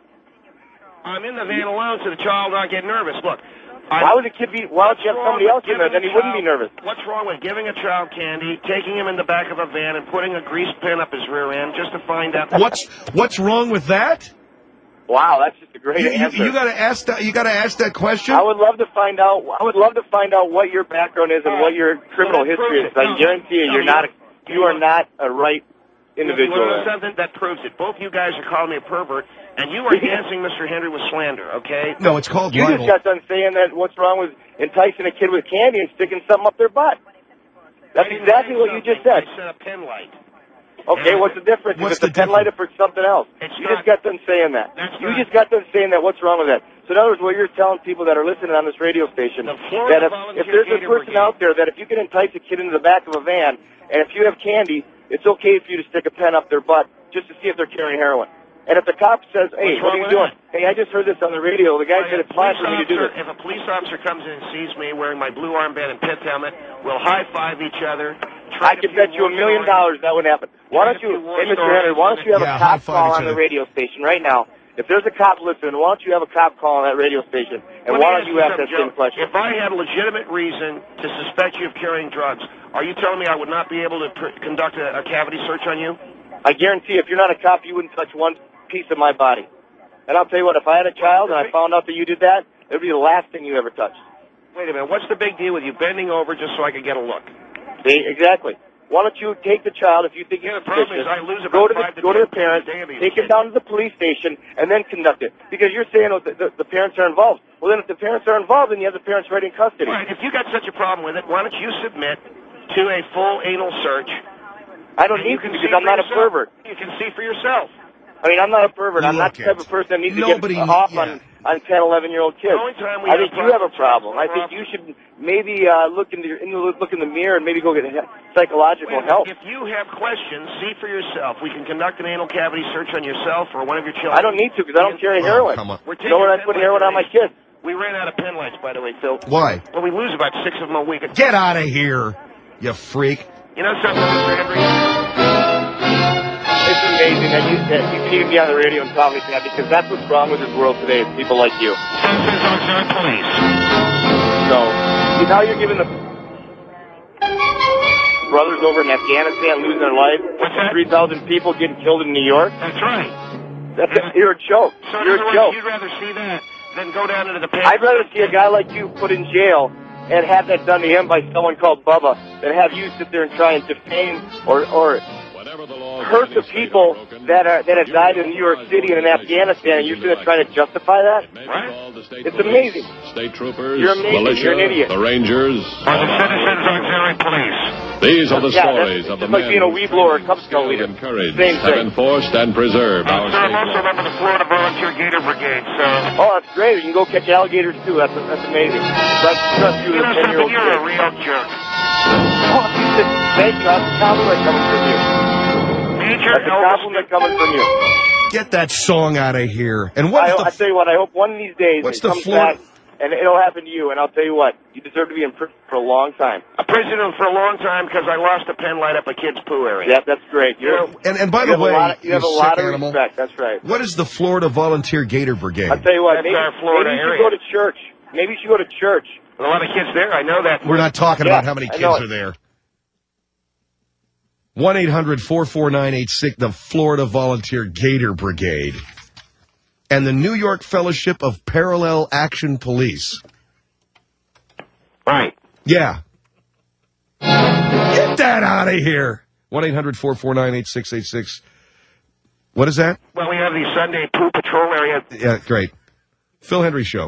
I'm in the van alone so the child not get nervous. Look. Why would the kid be? Why would you have somebody else in there? Then he wouldn't be nervous. What's wrong with giving a child candy, taking him in the back of a van, and putting a grease pen up his rear end just to find out? What's wrong with that? Wow, that's just a great answer. You got to ask that. You got to ask that question. I would love to find out. What your background is and what your criminal history is. I guarantee you, you are not a right individual. You know something that proves it. Both you guys are calling me a pervert. And you are dancing Mr. Henry with slander, okay? No, it's called libel. You just got done saying that what's wrong with enticing a kid with candy and sticking something up their butt. That's exactly what you just said. I said a pen light. Okay, what's the difference? If it's a pen light or for something else? You just got done saying that. You just got done saying that. What's wrong with that? So in other words, what you're telling people that are listening on this radio station, that if there's a person out there that if you can entice a kid into the back of a van, and if you have candy, it's okay for you to stick a pen up their butt just to see if they're carrying heroin. And if the cop says, hey, what are you doing? Hey, I just heard this on the radio. The guy said it's fine for me to do this. If a police officer comes in and sees me wearing my blue armband and pit helmet, we'll high-five each other. I can bet you $1 million that would happen. Why don't you, hey, Mr. Henry, why don't you have a cop call on the radio station right now? If there's a cop listening, why don't you have a cop call on that radio station? And why don't you ask that same question? If I had a legitimate reason to suspect you of carrying drugs, are you telling me I would not be able to conduct a cavity search on you? I guarantee if you're not a cop, you wouldn't touch one piece of my body. And I'll tell you what, if I had a child and I found out that you did that, it would be the last thing you ever touched. Wait a minute, what's the big deal with you bending over just so I could get a look? See, exactly. Why don't you take the child if you think he's suspicious, go to the parents, take him down to the police station, and then conduct it. Because you're saying the parents are involved. Well, then if the parents are involved, then you have the parents right in custody. Right, if you got such a problem with it, why don't you submit to a full anal search? I don't need to because I'm not a pervert. You can see for yourself. I mean, I'm not a pervert. I'm not the type of person that needs to get off on 10, 11-year-old kids. I think you have a problem. I think you should maybe look in the mirror and maybe go get psychological help. If you have questions, see for yourself. We can conduct an anal cavity search on yourself or one of your children. I don't need to because I don't carry heroin. Come on. Nor would I put heroin on my kids. We ran out of pen lights, by the way, Phil. Why? Well, we lose about 6 of them a week. Get out of here, you freak. You know something, Mr. Henry? It's amazing that you can even be on the radio and talk like that because that's what's wrong with this world today is people like you. Citizens Auxiliary Police. So, now you're giving the brothers over in Afghanistan losing their life. 3,000 people getting killed in New York. That's right. You're a joke. So you're a joke. You'd rather see that than go down into the pit. I'd rather see a guy like you put in jail and have that done to him by someone called Bubba than have you sit there and try and defame or hurt the people that have died in New York City and in Afghanistan, and you're going to try to justify that? Right. It's amazing. State troopers, you're amazing. militia, you're an idiot. The Rangers, or the Citizens Auxiliary Police. These are the stories of the men like being a Weeblo or a Cub Scout leader. Encouraged, have enforced and preserved our state. I'm also a member of the Florida Volunteer Gator Brigade, so... Oh, that's great. You can go catch alligators, too. That's amazing. Trust you, a 10-year-old kid. You're a real jerk. Oh, thank you. That's a compliment coming from you. That's a compliment coming from you. Get that song out of here. And I tell you what, I hope one of these days it comes back, and it'll happen to you, and I'll tell you what, you deserve to be in prison for a long time. A prisoner for a long time because I lost a pen light up a kid's poo area. Yeah, that's great. And by the way, you have a lot of respect. That's right. What is the Florida Volunteer Gator Brigade? I'll tell you what, maybe you should go to church. Maybe you should go to church. There's a lot of kids there, I know that. We're not talking about how many kids are there. 1-800-449-86, the Florida Volunteer Gator Brigade. And the New York Fellowship of Parallel Action Police. Right. Yeah. Get that out of here. 1-800-449-8686. What is that? Well, we have the Sunday Poo Patrol area. Yeah, great. Phil Hendry Show.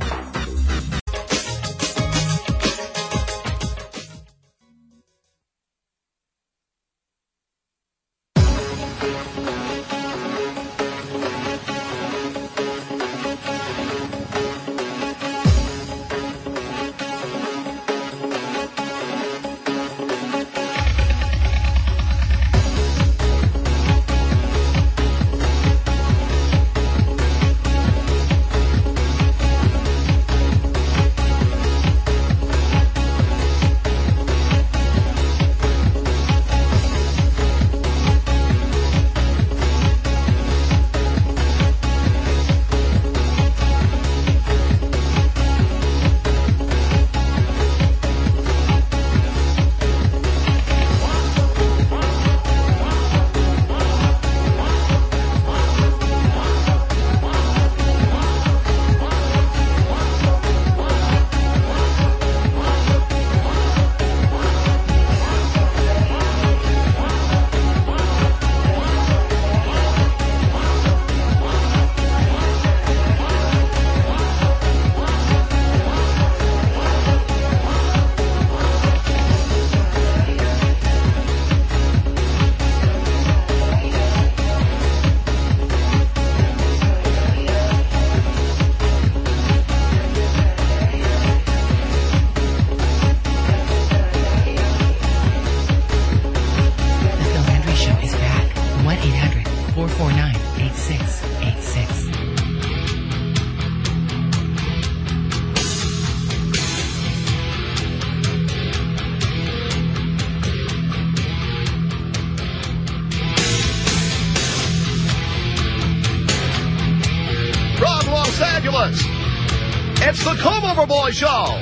It's the Come-Over Boy Show.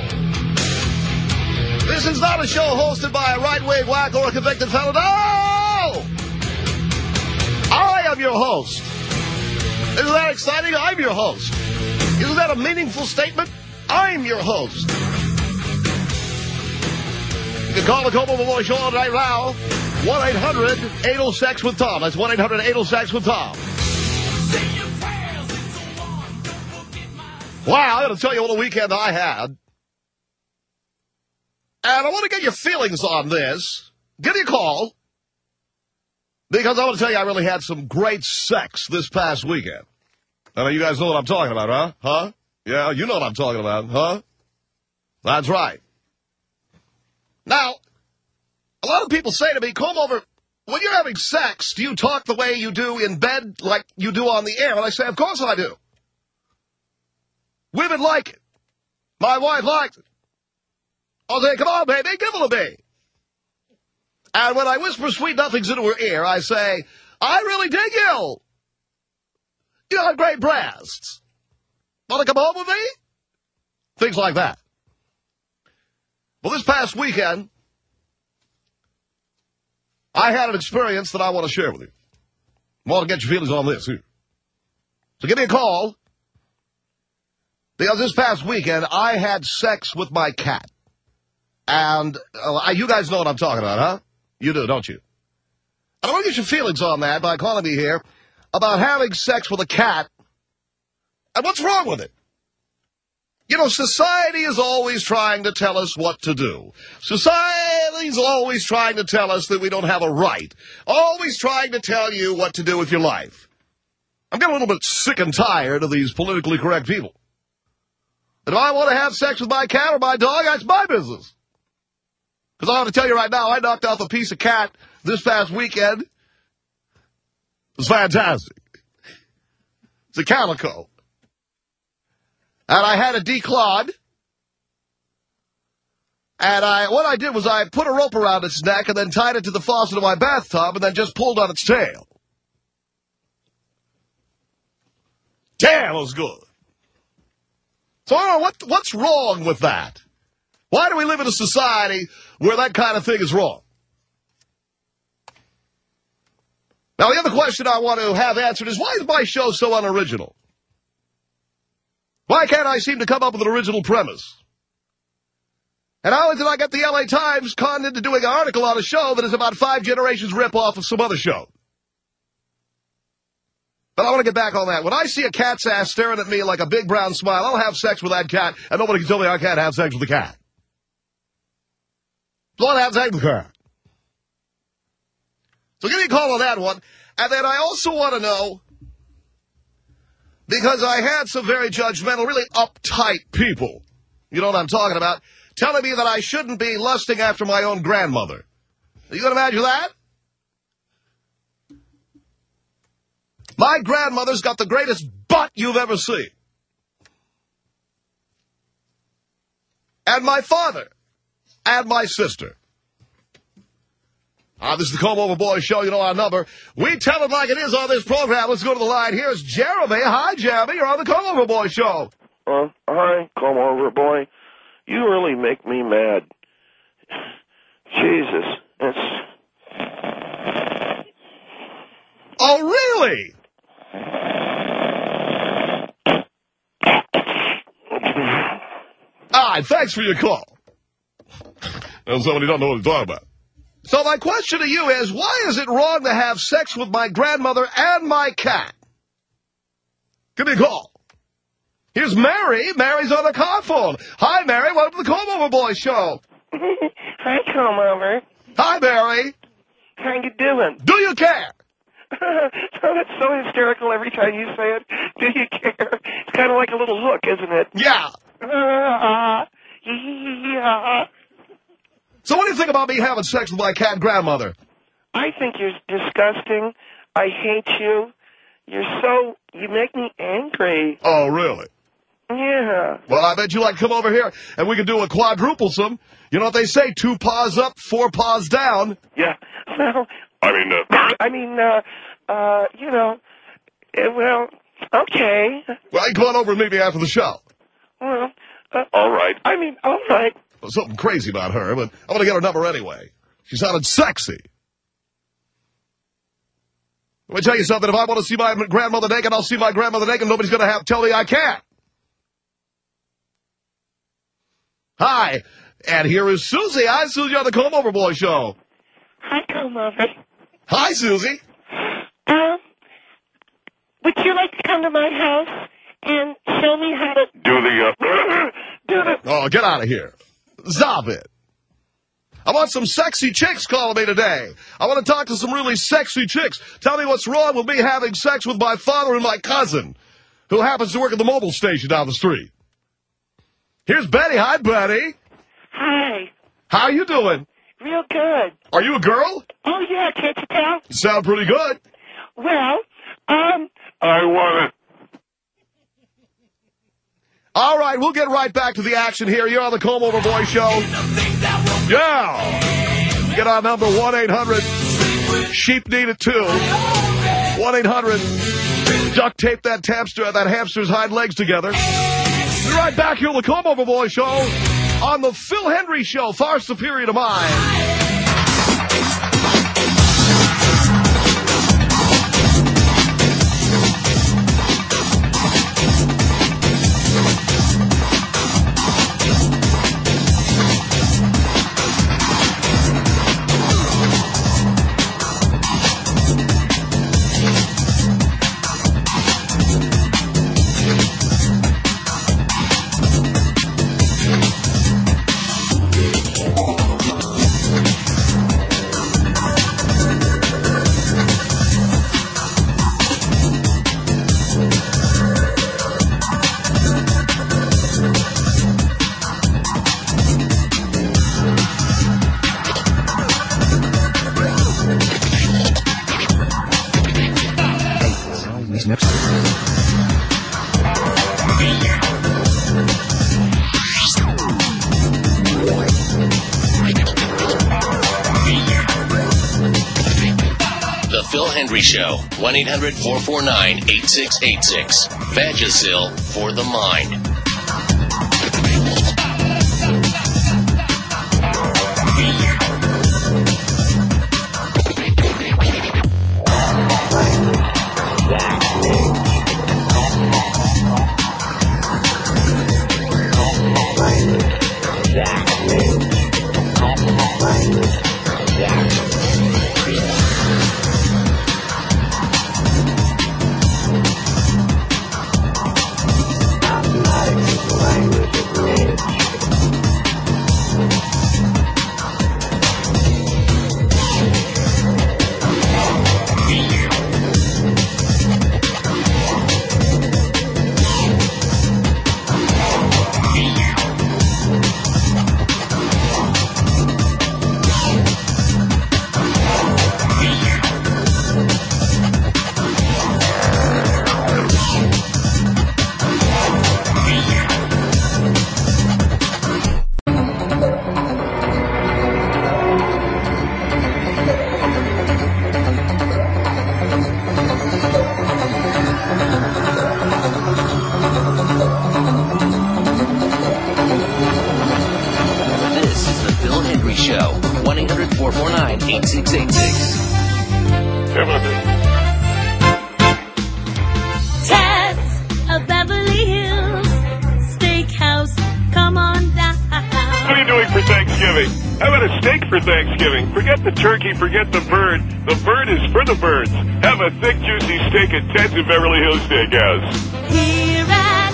This is not a show hosted by a right-wing whack or a convicted felon. No! I am your host. Isn't that exciting? I'm your host. Isn't that a meaningful statement? I'm your host. You can call the Come-Over Boy Show right now. 1-800-806-WITH-TOM. That's 1-800-806-WITH-TOM. Wow, I'm going to tell you what a weekend I had. And I want to get your feelings on this. Give me a call. Because I want to tell you I really had some great sex this past weekend. I know you guys know what I'm talking about, huh? Huh? Yeah, you know what I'm talking about, huh? That's right. Now, a lot of people say to me, come over, when you're having sex, do you talk the way you do in bed like you do on the air? And I say, of course I do. Women like it. My wife likes it. I'll say, come on, baby, give it to me. And when I whisper sweet nothings into her ear, I say, I really dig you. You have great breasts. Want to come home with me? Things like that. Well, this past weekend, I had an experience that I want to share with you. I want to get your feelings on this here. So give me a call. Because this past weekend, I had sex with my cat. And you guys know what I'm talking about, huh? You do, don't you? I want to get your feelings on that by calling me here about having sex with a cat. And what's wrong with it? You know, society is always trying to tell us what to do. Society is always trying to tell us that we don't have a right. Always trying to tell you what to do with your life. I'm getting a little bit sick and tired of these politically correct people. If I want to have sex with my cat or my dog, that's my business. Because I want to tell you right now, I knocked off a piece of cat this past weekend. It was fantastic. It's a calico. And I had it declawed. And what I did was I put a rope around its neck and then tied it to the faucet of my bathtub and then just pulled on its tail. Damn, it was good. So I don't know, what's wrong with that? Why do we live in a society where that kind of thing is wrong? Now, the other question I want to have answered is, why is my show so unoriginal? Why can't I seem to come up with an original premise? And how did I get the LA Times conned into doing an article on a show that is about 5 generations rip-off of some other show? But I want to get back on that. When I see a cat's ass staring at me like a big brown smile, I'll have sex with that cat, and nobody can tell me I can't have sex with the cat. So I'll have sex with her. So give me a call on that one. And then I also want to know, because I had some very judgmental, really uptight people, you know what I'm talking about, telling me that I shouldn't be lusting after my own grandmother. You can imagine that? My grandmother's got the greatest butt you've ever seen. And my father. And my sister. This is the Come Over Boys Show. You know our number. We tell it like it is on this program. Let's go to the line. Here's Jeremy. Hi, Jeremy. You're on the Come Over Boys Show. Hi, Come Over Boy. You really make me mad. Jesus. Oh, really? All right, thanks for your call. And somebody don't know what to talk about. So my question to you is, why is it wrong to have sex with my grandmother and my cat? Give me a call. Here's Mary. Mary's on the car phone. Hi, Mary. Welcome to the Come Over Boys Show. Hi, Come Over. Hi, Mary. How you doing? Do you care? Oh, that's so hysterical every time you say it. Do you care? It's kind of like a little hook, isn't it? Yeah. Yeah. So what do you think about me having sex with my cat grandmother? I think you're disgusting. I hate you. You make me angry. Oh, really? Yeah. Well, I bet you like to come over here and we can do a quadruplesome. You know what they say, 2 paws up, 4 paws down. Yeah. Well, well, okay. Well, you come on over and meet me after the show. Well, all right. All right. Well, something crazy about her, but I'm going to get her number anyway. She sounded sexy. Let me tell you something. If I want to see my grandmother naked, I'll see my grandmother naked. Nobody's going to tell me I can't. Hi. And here is Susie. Hi, Susie, on the Come Over Boy Show. Hi, Come Over. Hi, Susie. Would you like to come to my house and show me how to do the Oh, get out of here. Stop it. I want some sexy chicks calling me today. I want to talk to some really sexy chicks. Tell me what's wrong with me having sex with my father and my cousin, who happens to work at the mobile station down the street. Here's Betty. Hi, Betty. Hi. How you doing? Real good. Are you a girl? Oh, yeah, can't you tell? You sound pretty good. Well, I want it. All right, we'll get right back to the action here. You're on the Come Over Boy Show. Yeah. Get our number, 1-800. Sheep need it too. 1-800. Duct tape that hamster's hind legs together. Be right back here on the Come Over Boy Show on the Phil Hendry Show, far superior to mine. He's next. The Phil Hendry Show, 1-800-449-8686. Vagisil for the mind. Forget the bird. The bird is for the birds. Have a thick, juicy steak at Ted's in Beverly Hills Steakhouse. Here at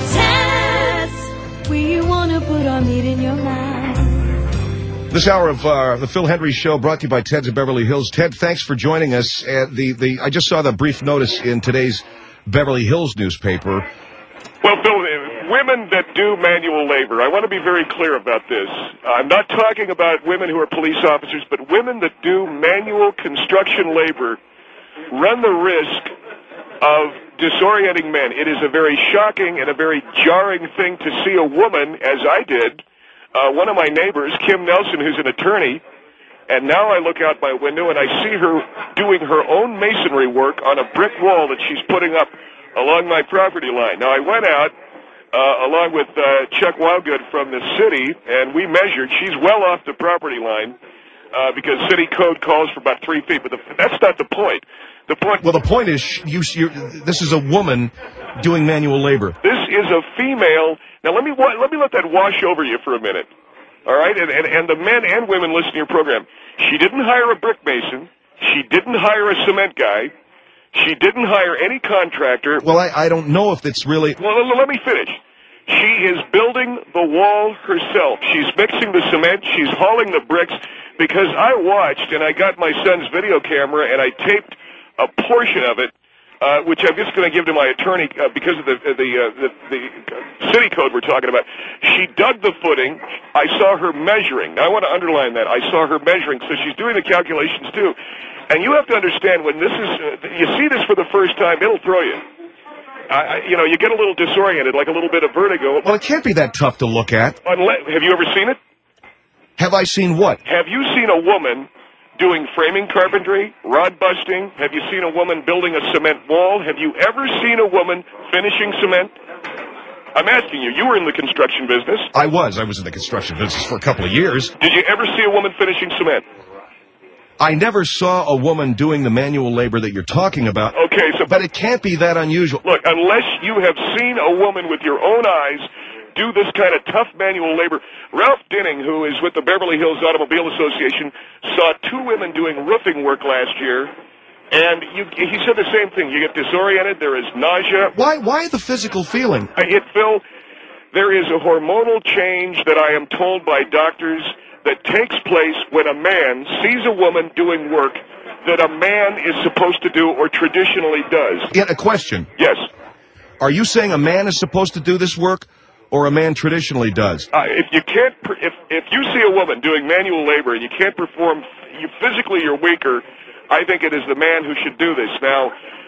Ted's, we want to put our meat in your mouth. This hour of the Phil Hendry Show brought to you by Ted's in Beverly Hills. Ted, thanks for joining us. I just saw the brief notice in today's Beverly Hills newspaper. Well, Bill, women that do manual labor, I want to be very clear about this. I'm not talking about women who are police officers, but women that do manual construction labor run the risk of disorienting men. It is a very shocking and a very jarring thing to see a woman, as I did, one of my neighbors, Kim Nelson, who's an attorney, and now I look out my window and I see her doing her own masonry work on a brick wall that she's putting up along my property line. Now, I went out along with Chuck Wildgood from the city, and we measured. She's well off the property line because city code calls for about 3 feet, but that's not the point. The point is this is a woman doing manual labor. This is a female. Now, let me let that wash over you for a minute. All right? And the men and women listening to your program, she didn't hire a brick mason. She didn't hire a cement guy. She didn't hire any contractor. Well, I don't know if it's really... Well, let me finish. She is building the wall herself. She's mixing the cement. She's hauling the bricks. Because I watched, and I got my son's video camera, and I taped a portion of it, which I'm just going to give to my attorney because of the city code we're talking about. She dug the footing. I saw her measuring. Now, I want to underline that. I saw her measuring, so she's doing the calculations, too. And you have to understand, when this is, you see this for the first time, it'll throw you. You get a little disoriented, like a little bit of vertigo. Well, it can't be that tough to look at. Have you ever seen it? Have I seen what? Have you seen a woman doing framing carpentry, rod busting? Have you seen a woman building a cement wall? Have you ever seen a woman finishing cement? I'm asking you. You were in the construction business. I was in the construction business for a couple of years. Did you ever see a woman finishing cement? I never saw a woman doing the manual labor that you're talking about. Okay, but it can't be that unusual. Look, unless you have seen a woman with your own eyes do this kind of tough manual labor. Ralph Dinning, who is with the Beverly Hills Automobile Association, saw 2 women doing roofing work last year, and he said the same thing. You get disoriented. There is nausea. Why the physical feeling? Phil, there is a hormonal change that I am told by doctors that takes place when a man sees a woman doing work that a man is supposed to do or traditionally does. Yet a question. Yes. Are you saying a man is supposed to do this work, or a man traditionally does? If you see a woman doing manual labor and you can't perform, physically you're weaker, I think it is the man who should do this. Now,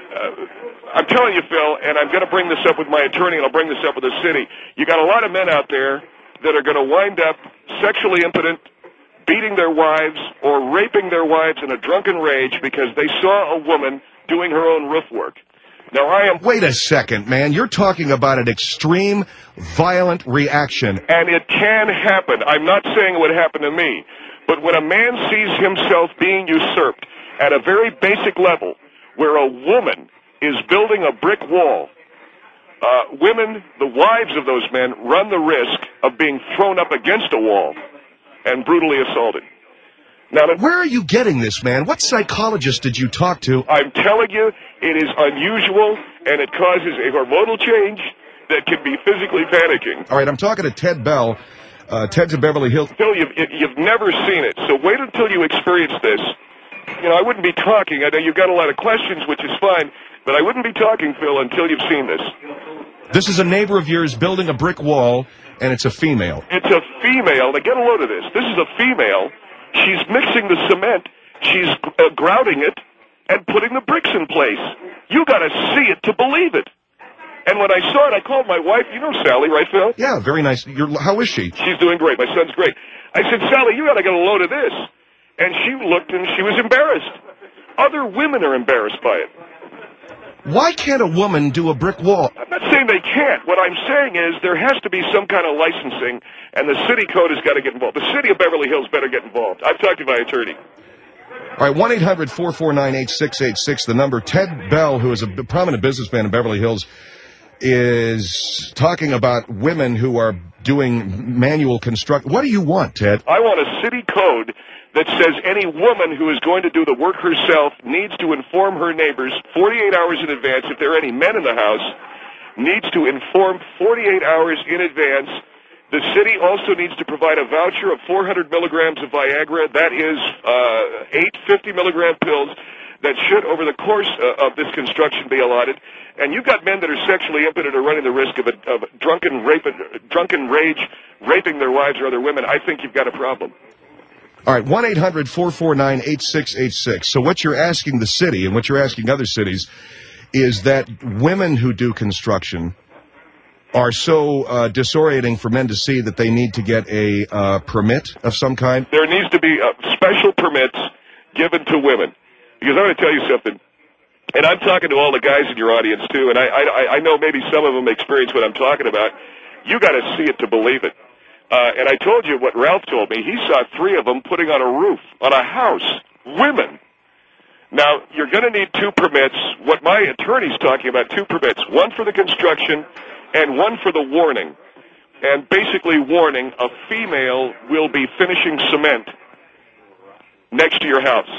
I'm telling you, Phil, and I'm going to bring this up with my attorney, and I'll bring this up with the city. You got a lot of men out there that are going to wind up sexually impotent, beating their wives, or raping their wives in a drunken rage because they saw a woman doing her own roof work. Now, Wait a second, man. You're talking about an extreme, violent reaction. And it can happen. I'm not saying it would happen to me. But when a man sees himself being usurped at a very basic level, where a woman is building a brick wall, women, the wives of those men, run the risk of being thrown up against a wall and brutally assaulted. Now, where are you getting this, man? What psychologist did you talk to? I'm telling you, it is unusual, and it causes a hormonal change that can be physically panicking. All right, I'm talking to Ted Bell. Ted's in Beverly Hills. Phil, you've never seen it, so wait until you experience this. You know, I wouldn't be talking. I know you've got a lot of questions, which is fine, but I wouldn't be talking, Phil, until you've seen this. This is a neighbor of yours building a brick wall, and it's a female. It's a female. Now, get a load of this. This is a female. She's mixing the cement, she's grouting it, and putting the bricks in place. You got to see it to believe it. And when I saw it, I called my wife. You know Sally, right, Phil? Yeah, very nice. How is she? She's doing great. My son's great. I said, Sally, you got to get a load of this. And she looked, and she was embarrassed. Other women are embarrassed by it. Why can't a woman do a brick wall? I'm not saying they can't. What I'm saying is there has to be some kind of licensing, and the city code has got to get involved. The city of Beverly Hills better get involved. I've talked to my attorney. All right, 1-800-449-8686, the number. Ted Bell, who is a prominent businessman in Beverly Hills, is talking about women who are doing manual construction. What do you want, Ted? I want a city code that says any woman who is going to do the work herself needs to inform her neighbors 48 hours in advance. If there are any men in the house, needs to inform 48 hours in advance. The city also needs to provide a voucher of 400 milligrams of Viagra. That is 8 50-milligram pills that should, over the course of this construction, be allotted. And you've got men that are sexually impotent or running the risk of drunken rage, raping their wives or other women. I think you've got a problem. All right, 1-800-449-8686. So what you're asking the city and what you're asking other cities is that women who do construction are so disorienting for men to see that they need to get a permit of some kind? There needs to be special permits given to women. Because I'm going to tell you something, and I'm talking to all the guys in your audience, too, and I know maybe some of them experience what I'm talking about. You got to see it to believe it. And I told you what Ralph told me. He saw 3 of them putting on a roof on a house. Women. Now, you're going to need 2 permits. What my attorney's talking about, 2 permits. One for the construction and one for the warning. And basically warning, a female will be finishing cement next to your house.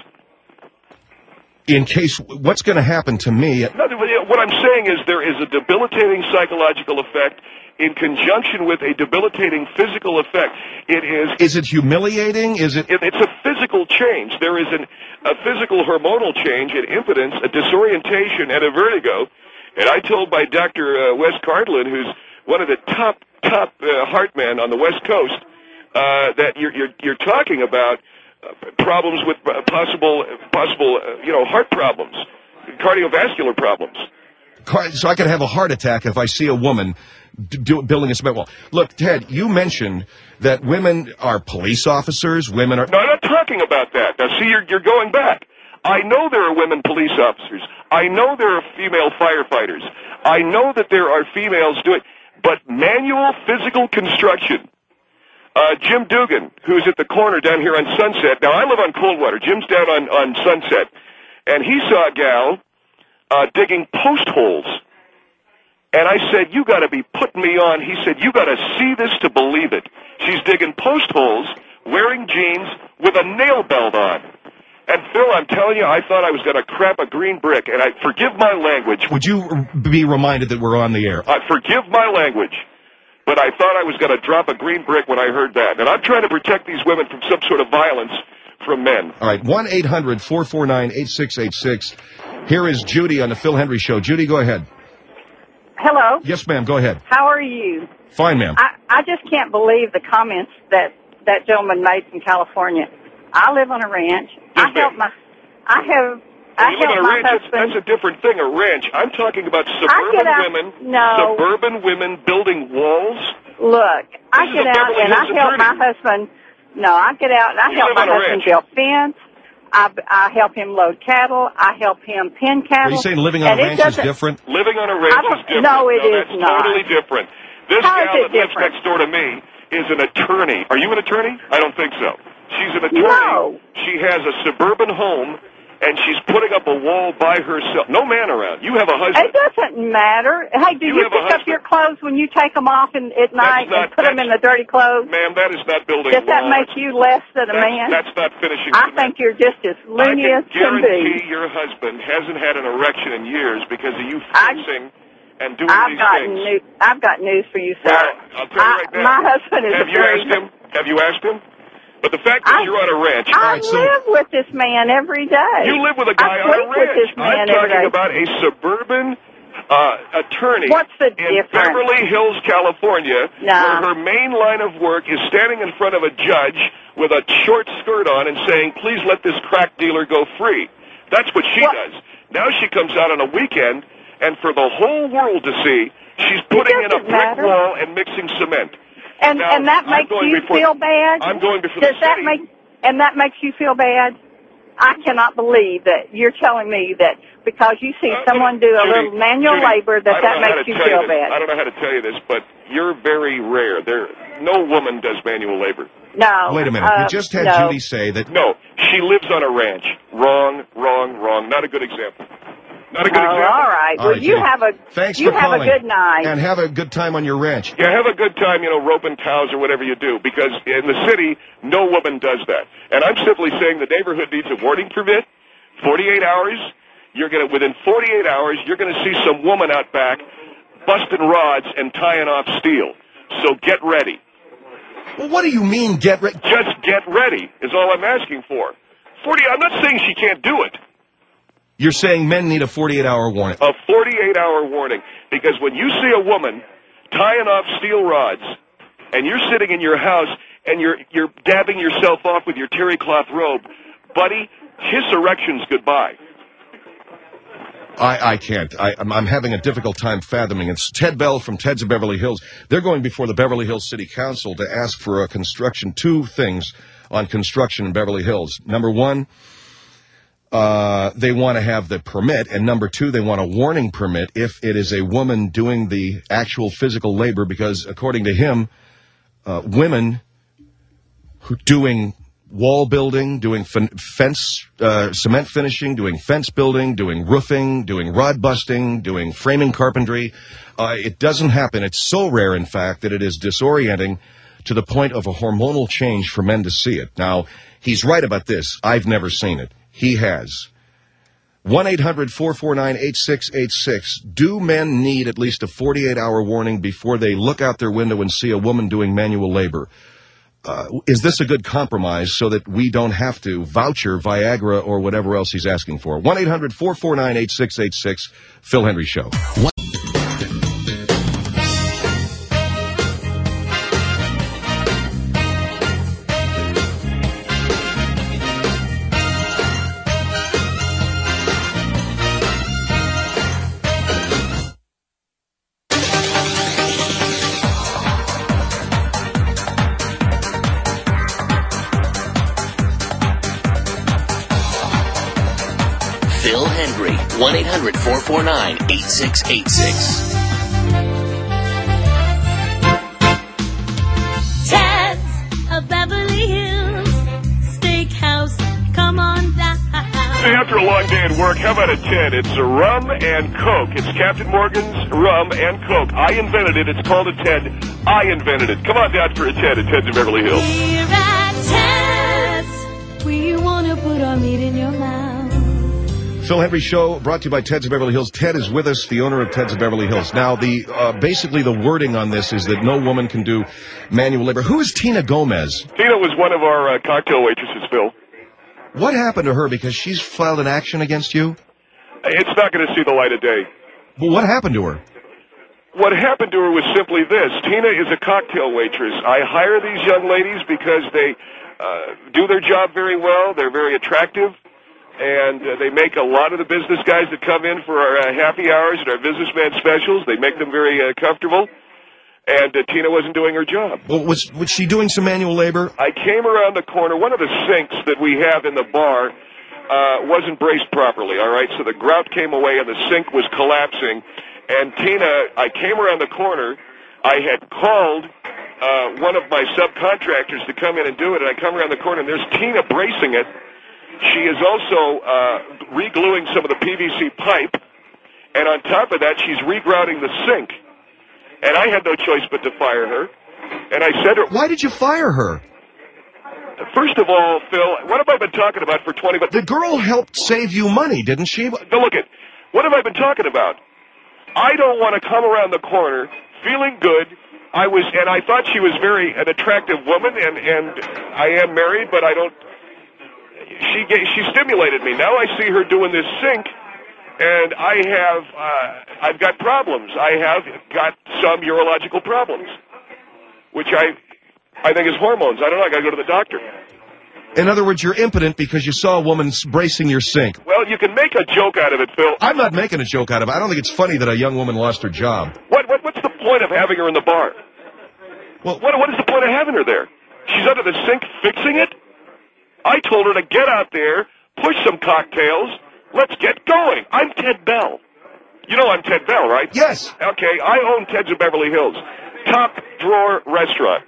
In case, what's going to happen to me? What I'm saying is there is a debilitating psychological effect in conjunction with a debilitating physical effect. It is... Is it humiliating? Is it... It's a physical change. There is a physical hormonal change, an impotence, a disorientation, and a vertigo. And I told by Dr. Wes Cardlin, who's one of the top heart men on the West Coast, that you're talking about problems with possible heart problems, cardiovascular problems. So I could have a heart attack if I see a woman building a cement wall. Look, Ted, you mentioned that women are police officers, women are... No, I'm not talking about that. Now, see, you're going back. I know there are women police officers. I know there are female firefighters. I know that there are females doing... But manual physical construction... Jim Dugan, who's at the corner down here on Sunset. Now, I live on Coldwater. Jim's down on Sunset. And he saw a gal digging post holes. And I said, you got to be putting me on. He said, you got to see this to believe it. She's digging post holes, wearing jeans, with a nail belt on. And, Phil, I'm telling you, I thought I was going to crap a green brick. And I forgive my language. Would you be reminded that we're on the air? I forgive my language. But I thought I was going to drop a green brick when I heard that. And I'm trying to protect these women from some sort of violence from men. All right, 1-800-449-8686. Here is Judy on the Phil Hendry Show. Judy, go ahead. Hello? Yes, ma'am, go ahead. How are you? Fine, ma'am. I just can't believe the comments that gentleman made from California. I live on a ranch. Yes, I have I help my husband. That's a different thing, a ranch. I'm talking about suburban women building walls. Look, I get out and I help my husband. No, I get out and I help my husband build fence. I help him load cattle. I help him pen cattle. Are you saying living on a ranch is different? Living on a ranch is different. No, it is not. Totally different. This gal that lives next door to me is an attorney. Are you an attorney? I don't think so. She's an attorney. No. She has a suburban home, and she's putting up a wall by herself. No man around. You have a husband. It doesn't matter. Hey, do you pick up your clothes when you take them off at night and put them in the dirty clothes? Ma'am, that is not building walls. Does that make you less than a man? That's not finishing I think you're just as loony as can be. I guarantee your husband hasn't had an erection in years because of you fixing and doing these things. I've got news for you, sir. Well, I'll tell you right now. My husband is Have you asked him? But the fact is, you're on a ranch. I live with this man every day. You live with a guy on a ranch. With this man I'm talking about a suburban attorney What's the in difference? Beverly Hills, California, where her main line of work is standing in front of a judge with a short skirt on and saying, please let this crack dealer go free. That's what she does. Now she comes out on a weekend, and for the whole world to see, she's putting in a brick wall and mixing cement. And that makes you feel bad? I'm going before the city. And that makes you feel bad? I cannot believe that you're telling me that because you see someone do a little manual labor that makes you feel bad. I don't know how to tell you this, but you're very rare. No woman does manual labor. No. Wait a minute. You just had Judy say that... No, she lives on a ranch. Wrong. Not a good example. Not a good example. All right. Well, you have a good night. And have a good time on your ranch. Yeah, have a good time, roping cows or whatever you do, because in the city, no woman does that. And I'm simply saying the neighborhood needs a warning permit, 48 hours. Within 48 hours, you're going to see some woman out back busting rods and tying off steel. So get ready. Well, what do you mean, get ready? Just get ready is all I'm asking for. I'm not saying she can't do it. You're saying men need a 48-hour warning. A 48-hour warning. Because when you see a woman tying off steel rods, and you're sitting in your house, and you're dabbing yourself off with your terry cloth robe, buddy, kiss erections goodbye. I can't. I'm having a difficult time fathoming. It's Ted Bell from Ted's of Beverly Hills. They're going before the Beverly Hills City Council to ask for two things on construction in Beverly Hills. Number one, they want to have the permit, and number two, they want a warning permit if it is a woman doing the actual physical labor, because according to him, women who doing wall building, doing fence, cement finishing, doing fence building, doing roofing, doing rod busting, doing framing carpentry, it doesn't happen. It's so rare, in fact, that it is disorienting to the point of a hormonal change for men to see it. Now, he's right about this. I've never seen it. He has. 1-800-449-8686. Do men need at least a 48-hour warning before they look out their window and see a woman doing manual labor? Is this a good compromise so that we don't have to voucher Viagra or whatever else he's asking for? 1-800-449-8686. Phil Hendry Show. Phil Hendry, 1-800-449-8686. Ted's of Beverly Hills Steakhouse, come on down. Hey, after a long day at work, how about a Ted? It's a rum and Coke. It's Captain Morgan's rum and Coke. I invented it. It's called a Ted. I invented it. Come on down for a Ted at Ted's of Beverly Hills. Here at Ted's, we want to put our meat in your mouth. Phil Hendry Show, brought to you by Ted's of Beverly Hills. Ted is with us, the owner of Ted's of Beverly Hills. Now, basically the wording on this is that no woman can do manual labor. Who is Tina Gomez? Tina was one of our cocktail waitresses, Phil. What happened to her? Because she's filed an action against you? It's not going to see the light of day. Well, what happened to her? What happened to her was simply this. Tina is a cocktail waitress. I hire these young ladies because they do their job very well. They're very attractive. and they make a lot of the business guys that come in for our happy hours and our businessman specials, they make them very comfortable. And Tina wasn't doing her job. Well, was she doing some manual labor? I came around the corner. One of the sinks that we have in the bar wasn't braced properly, all right? So the grout came away and the sink was collapsing. And Tina, I came around the corner. I had called one of my subcontractors to come in and do it, and I come around the corner, and there's Tina bracing it. She is also re-gluing some of the PVC pipe, and on top of that, she's regrouting the sink. And I had no choice but to fire her. And I said to her... Why did you fire her? First of all, Phil, what have I been talking about for 20 minutes? The girl helped save you money, didn't she? Now look it. What have I been talking about? I don't want to come around the corner feeling good. I thought she was an attractive woman, and I am married, but I don't... She stimulated me. Now I see her doing this sink, and I've got problems. I have got some urological problems, which I think is hormones. I don't know. I got to go to the doctor. In other words, you're impotent because you saw a woman bracing your sink. Well, you can make a joke out of it, Phil. I'm not making a joke out of it. I don't think it's funny that a young woman lost her job. What's the point of having her in the bar? Well, what is the point of having her there? She's under the sink fixing it? I told her to get out there, push some cocktails, let's get going. I'm Ted Bell. You know I'm Ted Bell, right? Yes. Okay, I own Ted's of Beverly Hills. Top drawer restaurant.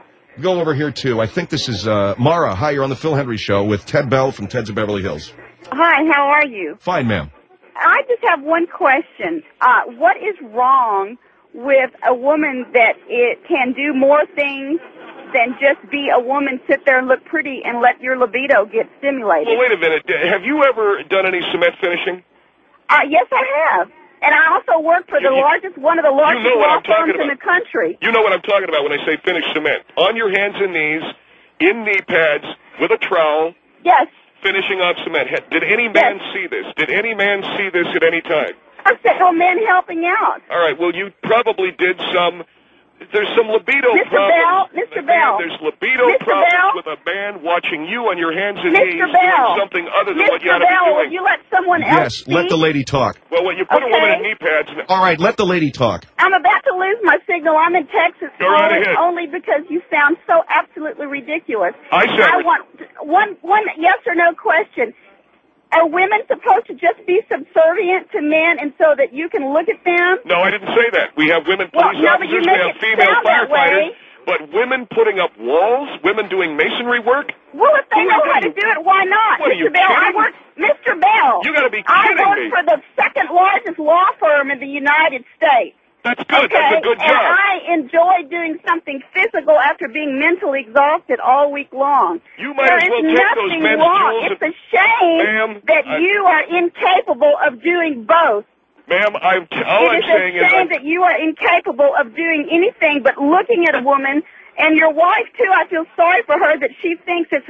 Go over here, too. I think this is Mara. Hi, you're on the Phil Hendry Show with Ted Bell from Ted's of Beverly Hills. Hi, how are you? Fine, ma'am. I just have one question. What is wrong with a woman that can do more things than just be a woman, sit there and look pretty and let your libido get stimulated? Well, wait a minute. Have you ever done any cement finishing? Yes, I have. And I also work for one of the largest law firms in the country. You know what I'm talking about when I say finish cement. On your hands and knees, in knee pads, with a trowel. Yes. Finishing off cement. Did any man see this? Did any man see this at any time? I said no men helping out. All right, well, you probably did some... There's some libido problems. Mr. Bell. There's libido problems with a man watching you on your hands and knees doing something other than what you ought to be doing. Will you let someone else speak? Let the lady talk. Well, when you put a woman in knee pads... All right, let the lady talk. I'm about to lose my signal. I'm in Texas. Go right ahead. Only because you sound so absolutely ridiculous. I want one yes or no question. Are women supposed to just be subservient to men and so that you can look at them? No, I didn't say that. We have women police officers, we have female firefighters, but women putting up walls, women doing masonry work? Well, if they know how to do it, why not? What, Mr. Bell, Mr. Bell. You got to be I kidding work me. for the second largest law firm in the United States. That's good. Okay? That's a good job. And I enjoy doing something physical after being mentally exhausted all week long. You might as well take those men's jewels. It's a shame that you are incapable of doing both. Ma'am, all I'm saying is... It is a shame that you are incapable of doing anything but looking at a woman, and your wife, too, I feel sorry for her that she thinks it's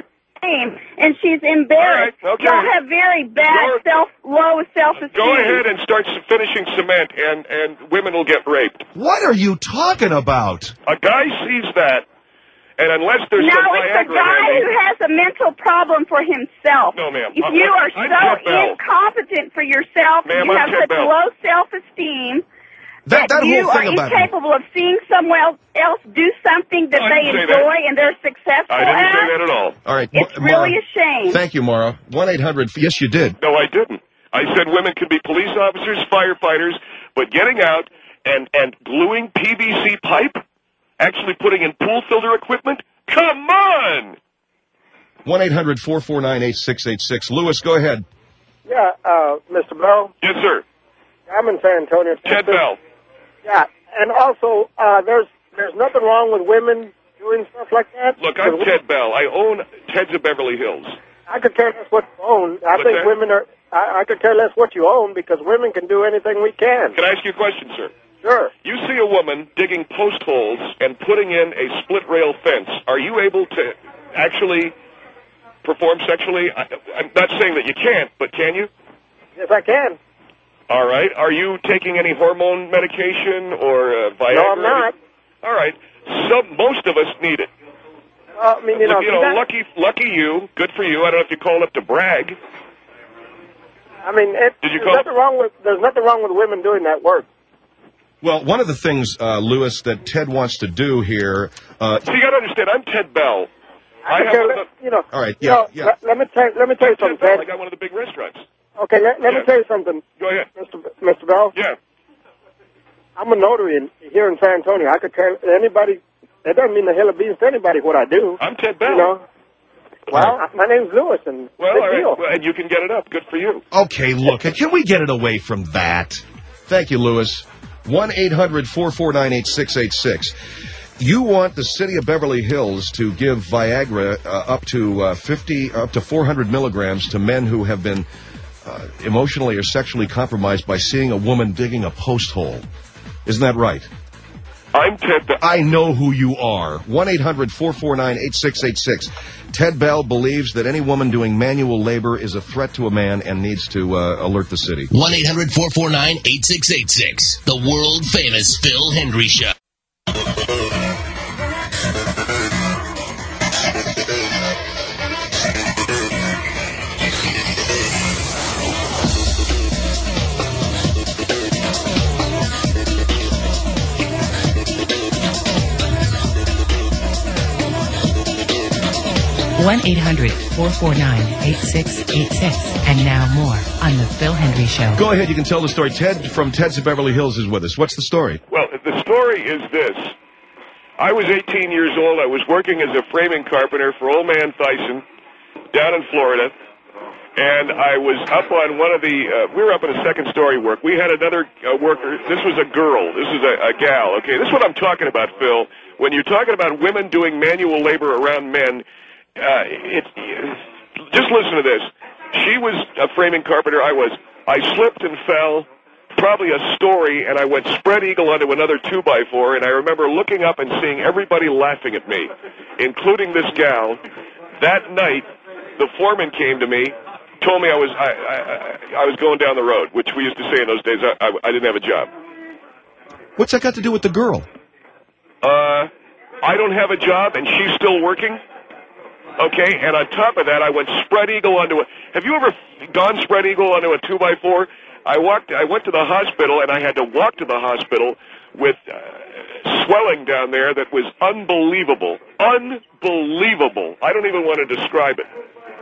and she's embarrassed. All right, okay. Y'all have very bad low self-esteem. Go ahead and start finishing cement, and women will get raped. What are you talking about? A guy sees that, and unless there's some No, it's a guy who has a mental problem for himself. No, ma'am. If you are so incompetent for yourself, you have such low self-esteem, that you are incapable of seeing someone else do something that they enjoy and they're successful I didn't say that at all. All right. It's really a shame. Thank you, Mara. 1-800... Yes, you did. No, I didn't. I said women could be police officers, firefighters, but getting out and gluing PVC pipe, actually putting in pool filter equipment, come on! 1-800-449-8686. Lewis, go ahead. Yeah, Mr. Bell? Yes, sir. I'm in San Antonio. Ted Bell. Yeah, and also, there's nothing wrong with women doing stuff like that. Look, I'm Ted Bell. I own Ted's of Beverly Hills. I could care less what you own. I think women are... I could care less what you own because women can do anything we can. Can I ask you a question, sir? Sure. You see a woman digging post holes and putting in a split rail fence. Are you able to actually perform sexually? I'm not saying that you can't, but can you? Yes, I can. All right. Are you taking any hormone medication or Viagra? No, I'm not. All right. Most of us need it. I mean, lucky you. Good for you. I don't know if you called up to brag. I mean, there's nothing wrong with women doing that work. Well, one of the things, Lewis, that Ted wants to do here... so you got to understand, I'm Ted Bell. All right, yeah. Let me tell you something, Ted. I got one of the big restaurants. Okay, let me tell you something. Go ahead. Mr. Bell? Yeah. I'm a notary here in San Antonio. I could tell anybody, that doesn't mean the hell of beans to anybody what I do. I'm Ted Bell. You know? Well, my name's Lewis, and all right. Well, and you can get it up. Good for you. Okay, look, can we get it away from that? Thank you, Lewis. 1-800-449-8686. You want the city of Beverly Hills to give Viagra up to 400 milligrams to men who have been emotionally or sexually compromised by seeing a woman digging a post hole. Isn't that right? I'm Ted Bell. I know who you are. 1-800-449-8686. Ted Bell believes that any woman doing manual labor is a threat to a man and needs to alert the city. 1-800-449-8686. The world-famous Phil Hendry Show. 1-800-449-8686. And now more on The Phil Hendry Show. Go ahead, you can tell the story. Ted from Ted's of Beverly Hills is with us. What's the story? Well, the story is this. I was 18 years old. I was working as a framing carpenter for Old Man Thyssen down in Florida. And I was up on one of the, we were up in a second-story work. We had another worker. This was a girl. This is a gal. Okay, this is what I'm talking about, Phil. When you're talking about women doing manual labor around men, just listen to this. She was a framing carpenter. I was. I slipped and fell, probably a story, and I went spread eagle onto another 2x4, and I remember looking up and seeing everybody laughing at me, including this gal. That night, the foreman came to me, told me I was going down the road, which we used to say in those days I didn't have a job. What's that got to do with the girl? I don't have a job, and she's still working. Okay, and on top of that, I went spread eagle onto a... Have you ever gone spread eagle onto a 2x4? I went to the hospital, and I had to walk to the hospital with swelling down there that was unbelievable. Unbelievable. I don't even want to describe it.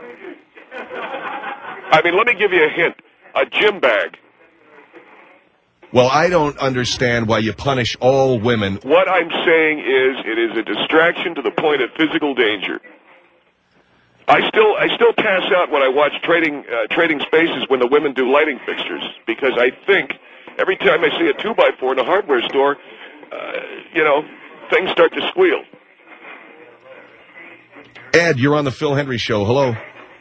I mean, let me give you a hint. A gym bag. Well, I don't understand why you punish all women. What I'm saying is it is a distraction to the point of physical danger. I still pass out when I watch Trading Spaces when the women do lighting fixtures, because I think every time I see a 2x4 in a hardware store, things start to squeal. Ed, you're on the Phil Hendry Show. Hello.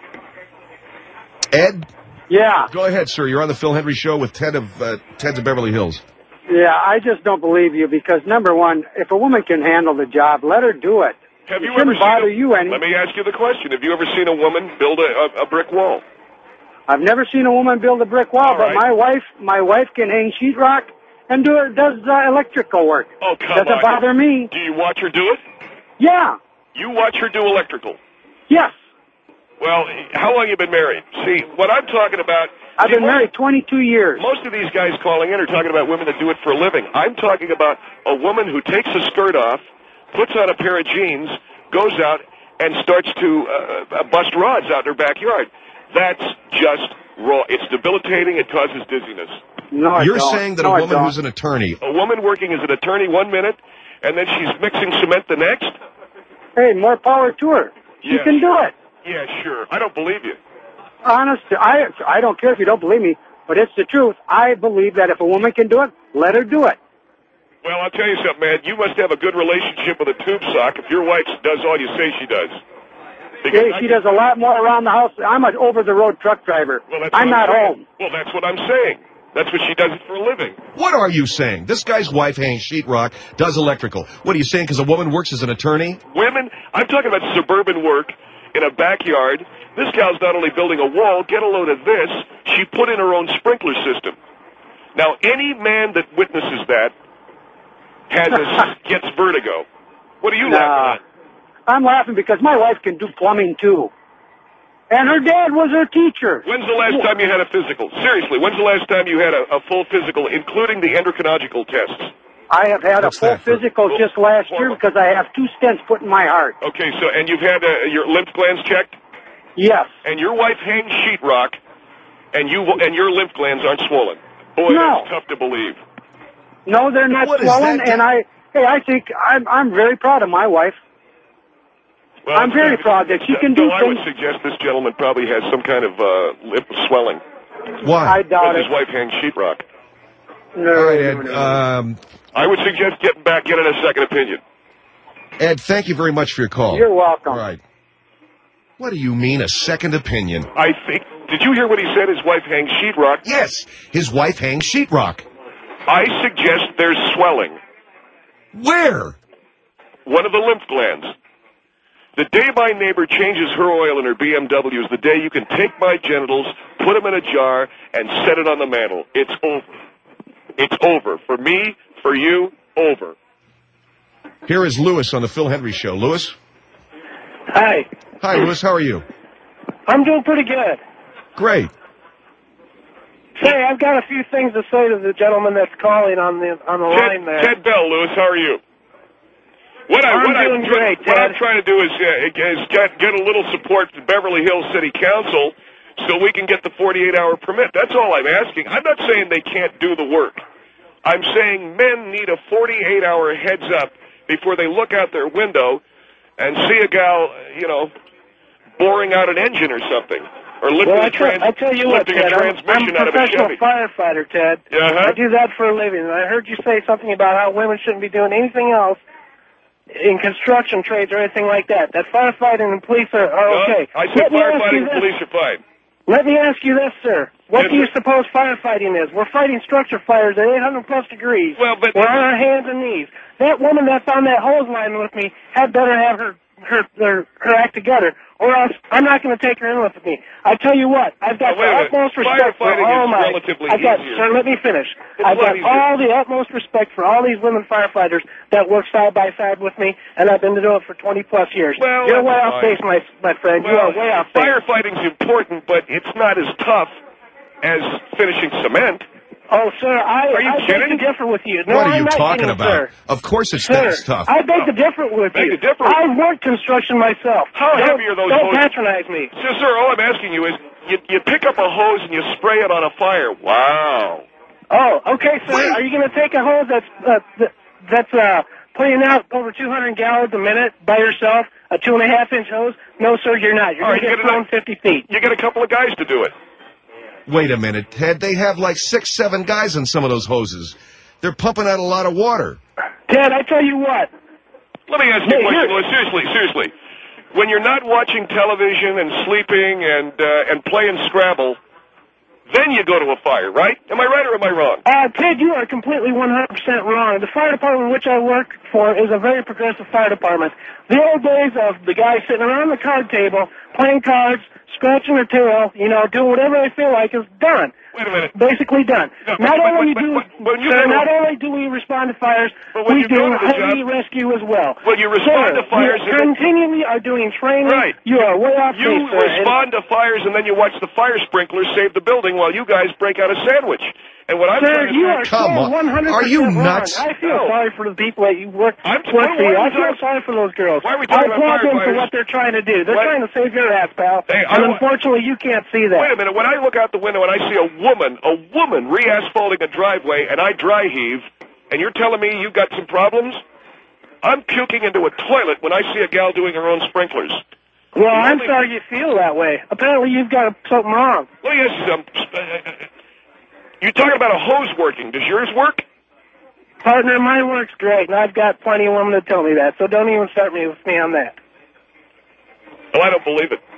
Ed? Yeah. Go ahead, sir. You're on the Phil Hendry Show with Ted's of Beverly Hills. Yeah, I just don't believe you because, number one, if a woman can handle the job, let her do it. Have you ever seen Let me ask you the question. Have you ever seen a woman build a brick wall? I've never seen a woman build a brick wall, but my wife can hang sheetrock and does electrical work. Oh, come on. Doesn't bother me. Do you watch her do it? Yeah. You watch her do electrical? Yes. Well, how long have you been married? See, what I'm talking about... I've been married 22 years. Most of these guys calling in are talking about women that do it for a living. I'm talking about a woman who takes a skirt off, puts on a pair of jeans, goes out, and starts to bust rods out in her backyard. That's just raw. It's debilitating. It causes dizziness. No, You're saying that a woman who's an attorney... A woman working as an attorney 1 minute, and then she's mixing cement the next? Hey, more power to her. She can do it. Yeah, sure. I don't believe you. Honestly, I don't care if you don't believe me, but it's the truth. I believe that if a woman can do it, let her do it. Well, I'll tell you something, man. You must have a good relationship with a tube sock if your wife does all you say she does. Hey, she does a lot more around the house. I'm an over-the-road truck driver. Well, I'm not home. Well, that's what I'm saying. That's what she does for a living. What are you saying? This guy's wife hangs sheetrock, does electrical. What are you saying, because a woman works as an attorney? Women? I'm talking about suburban work in a backyard. This gal's not only building a wall, get a load of this, she put in her own sprinkler system. Now, any man that witnesses that gets vertigo. What are you laughing at? I'm laughing because my wife can do plumbing, too. And her dad was her teacher. When's the last time you had a physical? Seriously, when's the last time you had a full physical, including the endocrinological tests? I have had a full physical just last year because I have 2 stents put in my heart. Okay, so, and you've had your lymph glands checked? Yes. And your wife hangs sheetrock, and your lymph glands aren't swollen. Boy, no. That's tough to believe. No, they're not swollen, and I think I'm very proud of my wife. Well, I'm very proud that she can do things. I would suggest this gentleman probably has some kind of lip swelling. Why? I doubt it. His wife hangs sheetrock. No. All right, Ed. I would suggest getting a second opinion. Ed, thank you very much for your call. You're welcome. All right. What do you mean, a second opinion? I think. Did you hear what he said? His wife hangs sheetrock? Yes, his wife hangs sheetrock. I suggest there's swelling. Where? One of the lymph glands. The day my neighbor changes her oil in her BMW is the day you can take my genitals, put them in a jar, and set it on the mantle. It's over. It's over. For me, for you, over. Here is Lewis on the Phil Hendry Show. Lewis? Hi. Hi, Lewis. How are you? I'm doing pretty good. Great. Say, I've got a few things to say to the gentleman that's calling on the line there. Ted Bell, Lewis, how are you? What I'm trying to do is get a little support from Beverly Hills City Council so we can get the 48-hour permit. That's all I'm asking. I'm not saying they can't do the work. I'm saying men need a 48-hour heads up before they look out their window and see a gal, boring out an engine or something. Or lifting I tell you what, Ted, transmission I'm out of a professional Chevy. Firefighter, Ted. I do that for a living. And I heard you say something about how women shouldn't be doing anything else in construction trades or anything like that. That firefighting and police are okay. I said firefighting and police are fine. Let me ask you this, sir. What do you suppose firefighting is? We're fighting structure fires at 800-plus degrees. Well, but we're on our hands and knees. That woman that's on that hose line with me had better have her act together, or else I'm not going to take her in with me. I tell you what, I've got the utmost respect for all my... Sir, let me finish. I've got all the utmost respect for all these women firefighters that work side by side with me, and I've been doing it for 20-plus years. Well, you're way off base, my friend. You are way off base. Firefighting's important, but it's not as tough as finishing cement. Oh, sir, I beg to differ with you. No, what are you I'm not talking kidding, about? Sir. Of course it's tough. I beg to differ with you. I've worked construction myself. How heavy are those Don't hoses? patronize me. Sir, all I'm asking you is, you pick up a hose and you spray it on a fire. Wow. Oh, okay, sir. Are you going to take a hose that's putting out over 200 gallons a minute by yourself, a 2.5-inch hose? No, sir, you're not. You're going to get thrown 50 feet. You get a couple of guys to do it. Wait a minute, Ted. They have like 6, 7 guys on some of those hoses. They're pumping out a lot of water. Ted, I tell you what. Let me ask you a question, Louis. Seriously. When you're not watching television and sleeping and playing Scrabble, then you go to a fire, right? Am I right or am I wrong? Ted, you are completely 100% wrong. The fire department which I work for is a very progressive fire department. The old days of the guys sitting around the card table, playing cards, scratching their tail, doing whatever they feel like is done. Wait a minute. Basically done. Not only do we respond to fires, we do heavy rescue as well. Well, you respond to fires. You continually are doing training. Right. You are way off base, You respond to fires, and then you watch the fire sprinklers save the building while you guys break out a sandwich. And what I'm trying to say, you are come on. 100% Are you wrong. nuts? I feel sorry for the people that you work for you. I feel sorry for those girls. Why are we talking about applaud them for firefighters? what they're trying to do. They're trying to save your ass, pal. And unfortunately, you can't see that. Wait a minute. When I look out the window and I see a woman re-asphalting a driveway, and I dry heave, and you're telling me you got some problems? I'm puking into a toilet when I see a gal doing her own sprinklers. Well, I'm sorry you feel that way. Apparently, you've got something wrong. Let me ask you something. You're talking about a hose working. Does yours work? Partner, mine works great, and I've got plenty of women to tell me that, so don't even start me with me on that. Well, I don't believe it.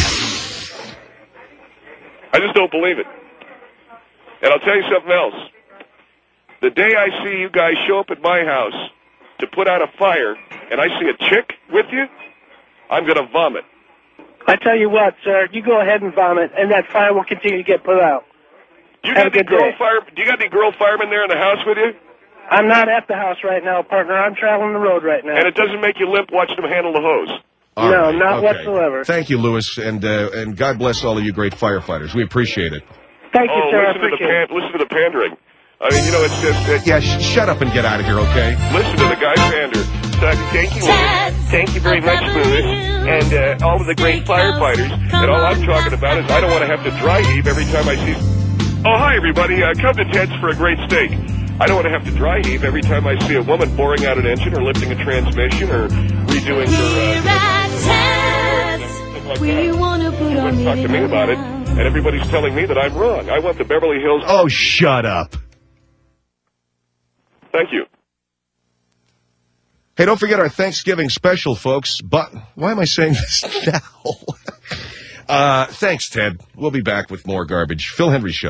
I just don't believe it. And I'll tell you something else. The day I see you guys show up at my house to put out a fire, and I see a chick with you, I'm going to vomit. I tell you what, sir, you go ahead and vomit, and that fire will continue to get put out. Do you got any girl firemen there in the house with you? I'm not at the house right now, partner. I'm traveling the road right now. And it doesn't make you limp watching them handle the hose? No, not whatsoever. Thank you, Lewis, and God bless all of you great firefighters. We appreciate it. Thank you, sir. Listen to the pandering. I mean, you know, it's just... Yeah, shut up and get out of here, okay? Listen to the guy pander. Thank you, Lewis. Thank you very much, Lewis. And all of the great firefighters. And all I'm talking about is I don't want to have to dry heave every time I see... Oh, hi, everybody. Come to Ted's for a great steak. I don't want to have to dry heave every time I see a woman boring out an engine or lifting a transmission or redoing her... We want to put on talk to me about it, and everybody's telling me that I'm wrong. I want the Beverly Hills... Oh, shut up. Thank you. Hey, don't forget our Thanksgiving special, folks. But why am I saying this now? Thanks, Ted. We'll be back with more garbage. Phil Hendry Show.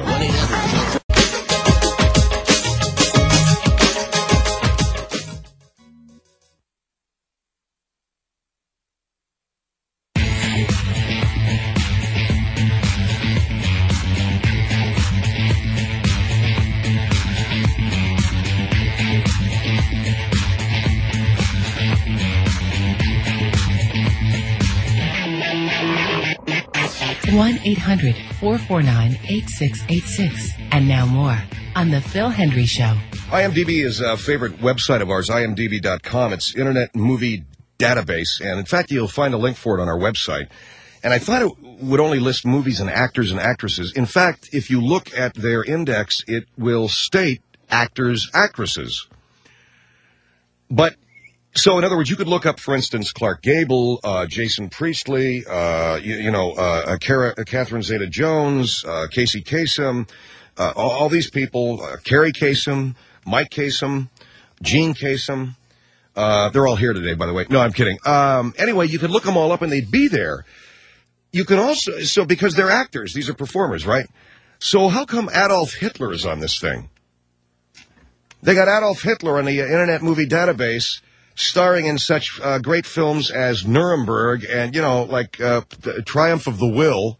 1-800-449-8686. And now more on The Phil Hendry Show. IMDb is a favorite website of ours, imdb.com. It's Internet Movie Database, and in fact, you'll find a link for it on our website. And I thought it would only list movies and actors and actresses. In fact, if you look at their index, it will state actors, actresses. But, so in other words, you could look up, for instance, Clark Gable, Jason Priestley, Catherine Zeta-Jones, Casey Kasem, all these people, Carrie Kasem, Mike Kasem, Gene Kasem. They're all here today, by the way. No, I'm kidding. Anyway, you could look them all up and they'd be there. You can also, so because they're actors, these are performers, right? So how come Adolf Hitler is on this thing? They got Adolf Hitler on the Internet Movie Database, starring in such great films as Nuremberg and, the Triumph of the Will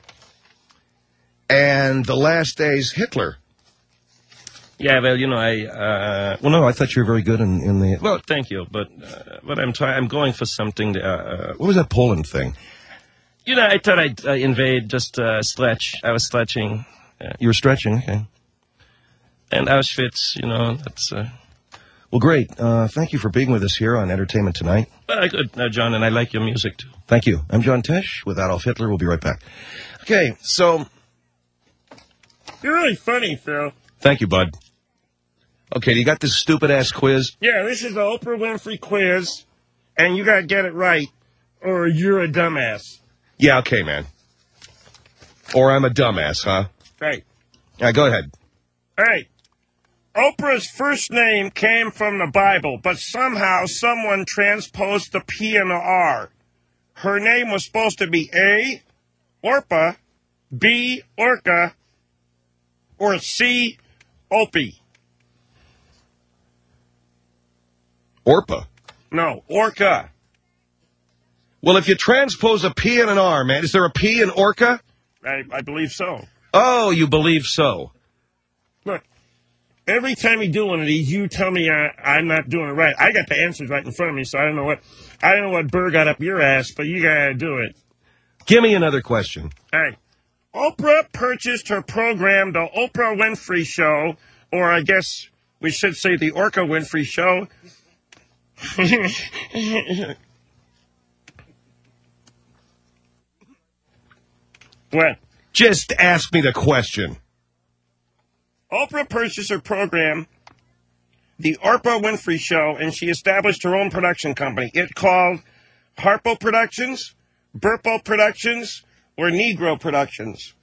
and The Last Days Hitler. Yeah, well, I thought you were very good in the... Well, thank you, but I'm going for something... what was that Poland thing? I thought I'd invade, just stretch. I was stretching. You were stretching, okay. And Auschwitz, that's... Well, great. Thank you for being with us here on Entertainment Tonight. Good, John, and I like your music, too. Thank you. I'm John Tesh with Adolf Hitler. We'll be right back. Okay, so... You're really funny, Phil. Thank you, bud. Okay, you got this stupid-ass quiz? Yeah, this is the Oprah Winfrey quiz, and you got to get it right, or you're a dumbass. Yeah, okay, man. Or I'm a dumbass, huh? Right. Yeah, go ahead. All right. Oprah's first name came from the Bible, but somehow someone transposed the P and the R. Her name was supposed to be A, Orpah, B, Orca, or C, Opie. Orpah? No, Orca. Well, if you transpose a P and an R, man, is there a P in Orca? I believe so. Oh, you believe so. Look, every time you do one of these, you tell me I'm not doing it right. I got the answers right in front of me, so I don't know what burr got up your ass, but you gotta do it. Give me another question. All right. Oprah purchased her program, The Oprah Winfrey Show, or I guess we should say The Orca Winfrey Show. What? Just ask me the question. Oprah purchased her program, The Oprah Winfrey Show, and she established her own production company. It called Harpo Productions, Burpo Productions, or Negro Productions.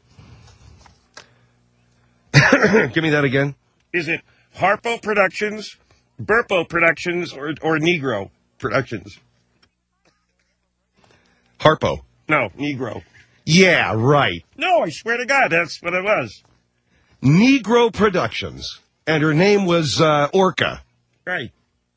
Give me that again. Is it Harpo Productions, Burpo Productions, or Negro Productions? Harpo. No, Negro. Yeah, right. No, I swear to God, that's what it was. Negro Productions. And her name was Orca. Right.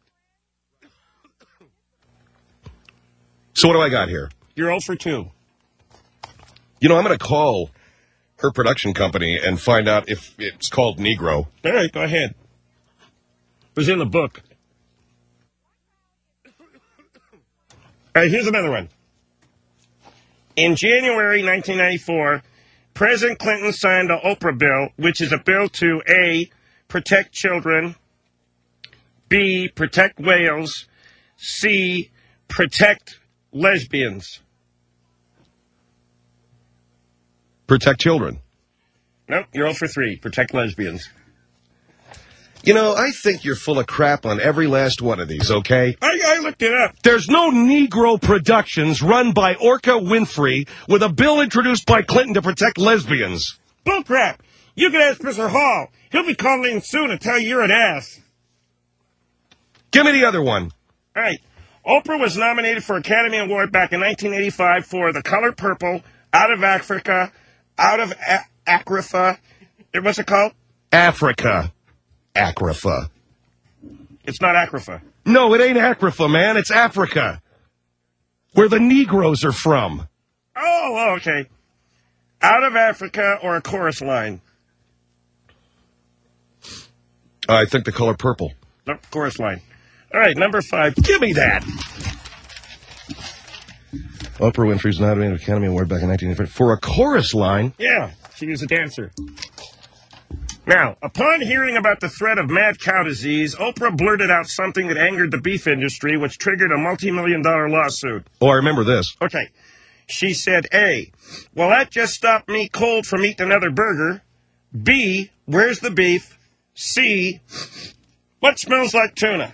So what do I got here? You're 0 for 2. I'm going to call her production company and find out if it's called Negro. All right, go ahead. It was in the book. All right, here's another one. In January 1994, President Clinton signed the Oprah bill, which is a bill to A, protect children, B, protect whales, C, protect lesbians. Protect children. Nope, you're 0 for 3. Protect lesbians. You know, I think you're full of crap on every last one of these, okay? I looked it up. There's no Negro Productions run by Orca Winfrey with a bill introduced by Clinton to protect lesbians. Bullcrap. You can ask Mr. Hall. He'll be calling in soon to tell you you're an ass. Give me the other one. All right. Oprah was nominated for Academy Award back in 1985 for The Color Purple, Out of Africa, Out of Acrifa. What's it called? Africa. Acrifa. It's not Acrifa. No, it ain't Acrifa, man. It's Africa. Where the Negroes are from. Oh, okay. Out of Africa or a chorus line? I think The Color Purple. Nope, chorus line. All right, number 5. Give me that. Oprah Winfrey's nominated Academy Award back in 1985 for a chorus line. Yeah, she was a dancer. Now, upon hearing about the threat of mad cow disease, Oprah blurted out something that angered the beef industry, which triggered a multi-million-dollar lawsuit. Oh, I remember this. Okay. She said, A, well, that just stopped me cold from eating another burger. B, where's the beef? C, what smells like tuna?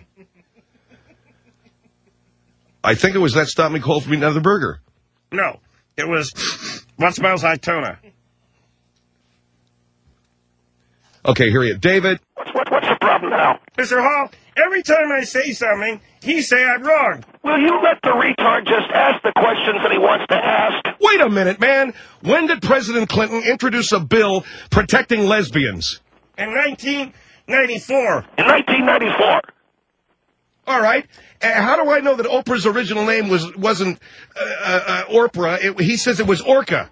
I think it was that stopped me cold from eating another burger. No, it was what smells like tuna. Okay, here you go. David. What's the problem now? Mr. Hall, every time I say something, he say I'm wrong. Will you let the retard just ask the questions that he wants to ask? Wait a minute, man. When did President Clinton introduce a bill protecting lesbians? In 1994. In 1994. All right. How do I know that Oprah's original name wasn't Orpra? He says it was Orca.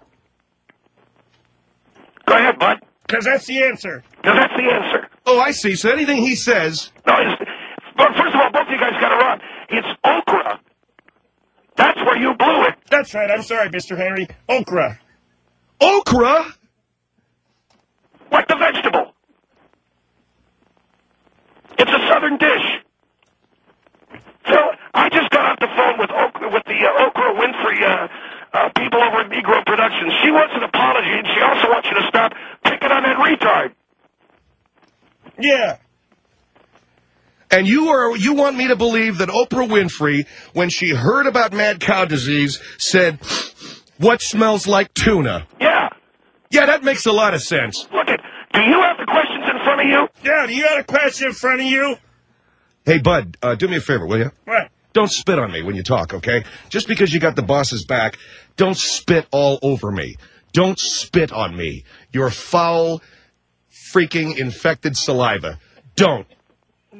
Go ahead, bud. Because that's the answer. Because that's the answer. Oh, I see. So anything he says... No, but first of all, both of you guys got it wrong. It's okra. That's where you blew it. That's right. I'm sorry, Mr. Henry. Okra. Okra? Like the vegetable. It's a southern dish. So I just got off the phone with the Oprah Winfrey people over at Negro Productions. She wants an apology, and she also wants you to stop picking on that retard. Yeah. And you want me to believe that Oprah Winfrey, when she heard about mad cow disease, said, what smells like tuna? Yeah. Yeah, that makes a lot of sense. Look it. Do you have the questions in front of you? Yeah, do you have a question in front of you? Hey, Bud, do me a favor, will you? What? Don't spit on me when you talk, okay? Just because you got the boss's back, don't spit all over me. Don't spit on me. Your foul, freaking infected saliva. Don't. Oh,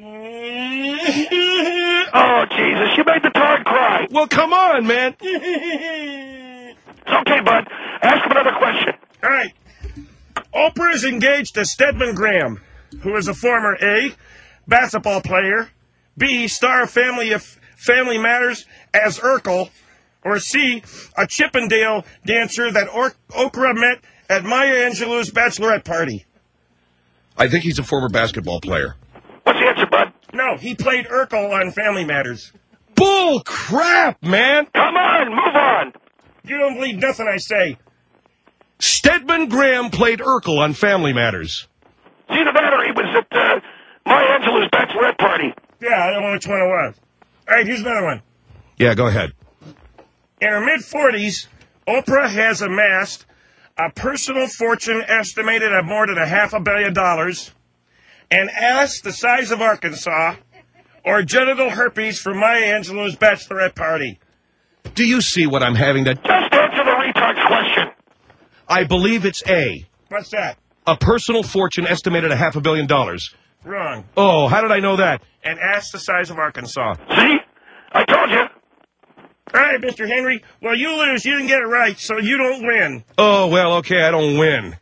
Jesus, you made the tard cry. Well, come on, man. Okay, Bud. Ask him another question. All right. Oprah is engaged to Stedman Graham, who is a former A, basketball player, B, star of Family Matters as Urkel, or C, a Chippendale dancer that Okra met at Maya Angelou's bachelorette party. I think he's a former basketball player. What's the answer, Bud? No, he played Urkel on Family Matters. Bull crap, man! Come on, move on! You don't believe nothing I say. Stedman Graham played Urkel on Family Matters. See, the matter, he was at Maya Angelou's bachelorette party. Yeah, I don't know which one it was. All right, here's another one. Yeah, go ahead. In her mid-40s, Oprah has amassed a personal fortune estimated at more than $500 million, an ass the size of Arkansas, or genital herpes from Maya Angelou's bachelorette party. Do you see what I'm having to... Just answer the retard's question. I believe it's A. What's that? A personal fortune estimated at $500 million. Wrong. Oh, how did I know that? An ass the size of Arkansas. See? I told you. All right, Mr. Henry. Well, you lose. You didn't get it right, so you don't win. Oh, well, okay, I don't win.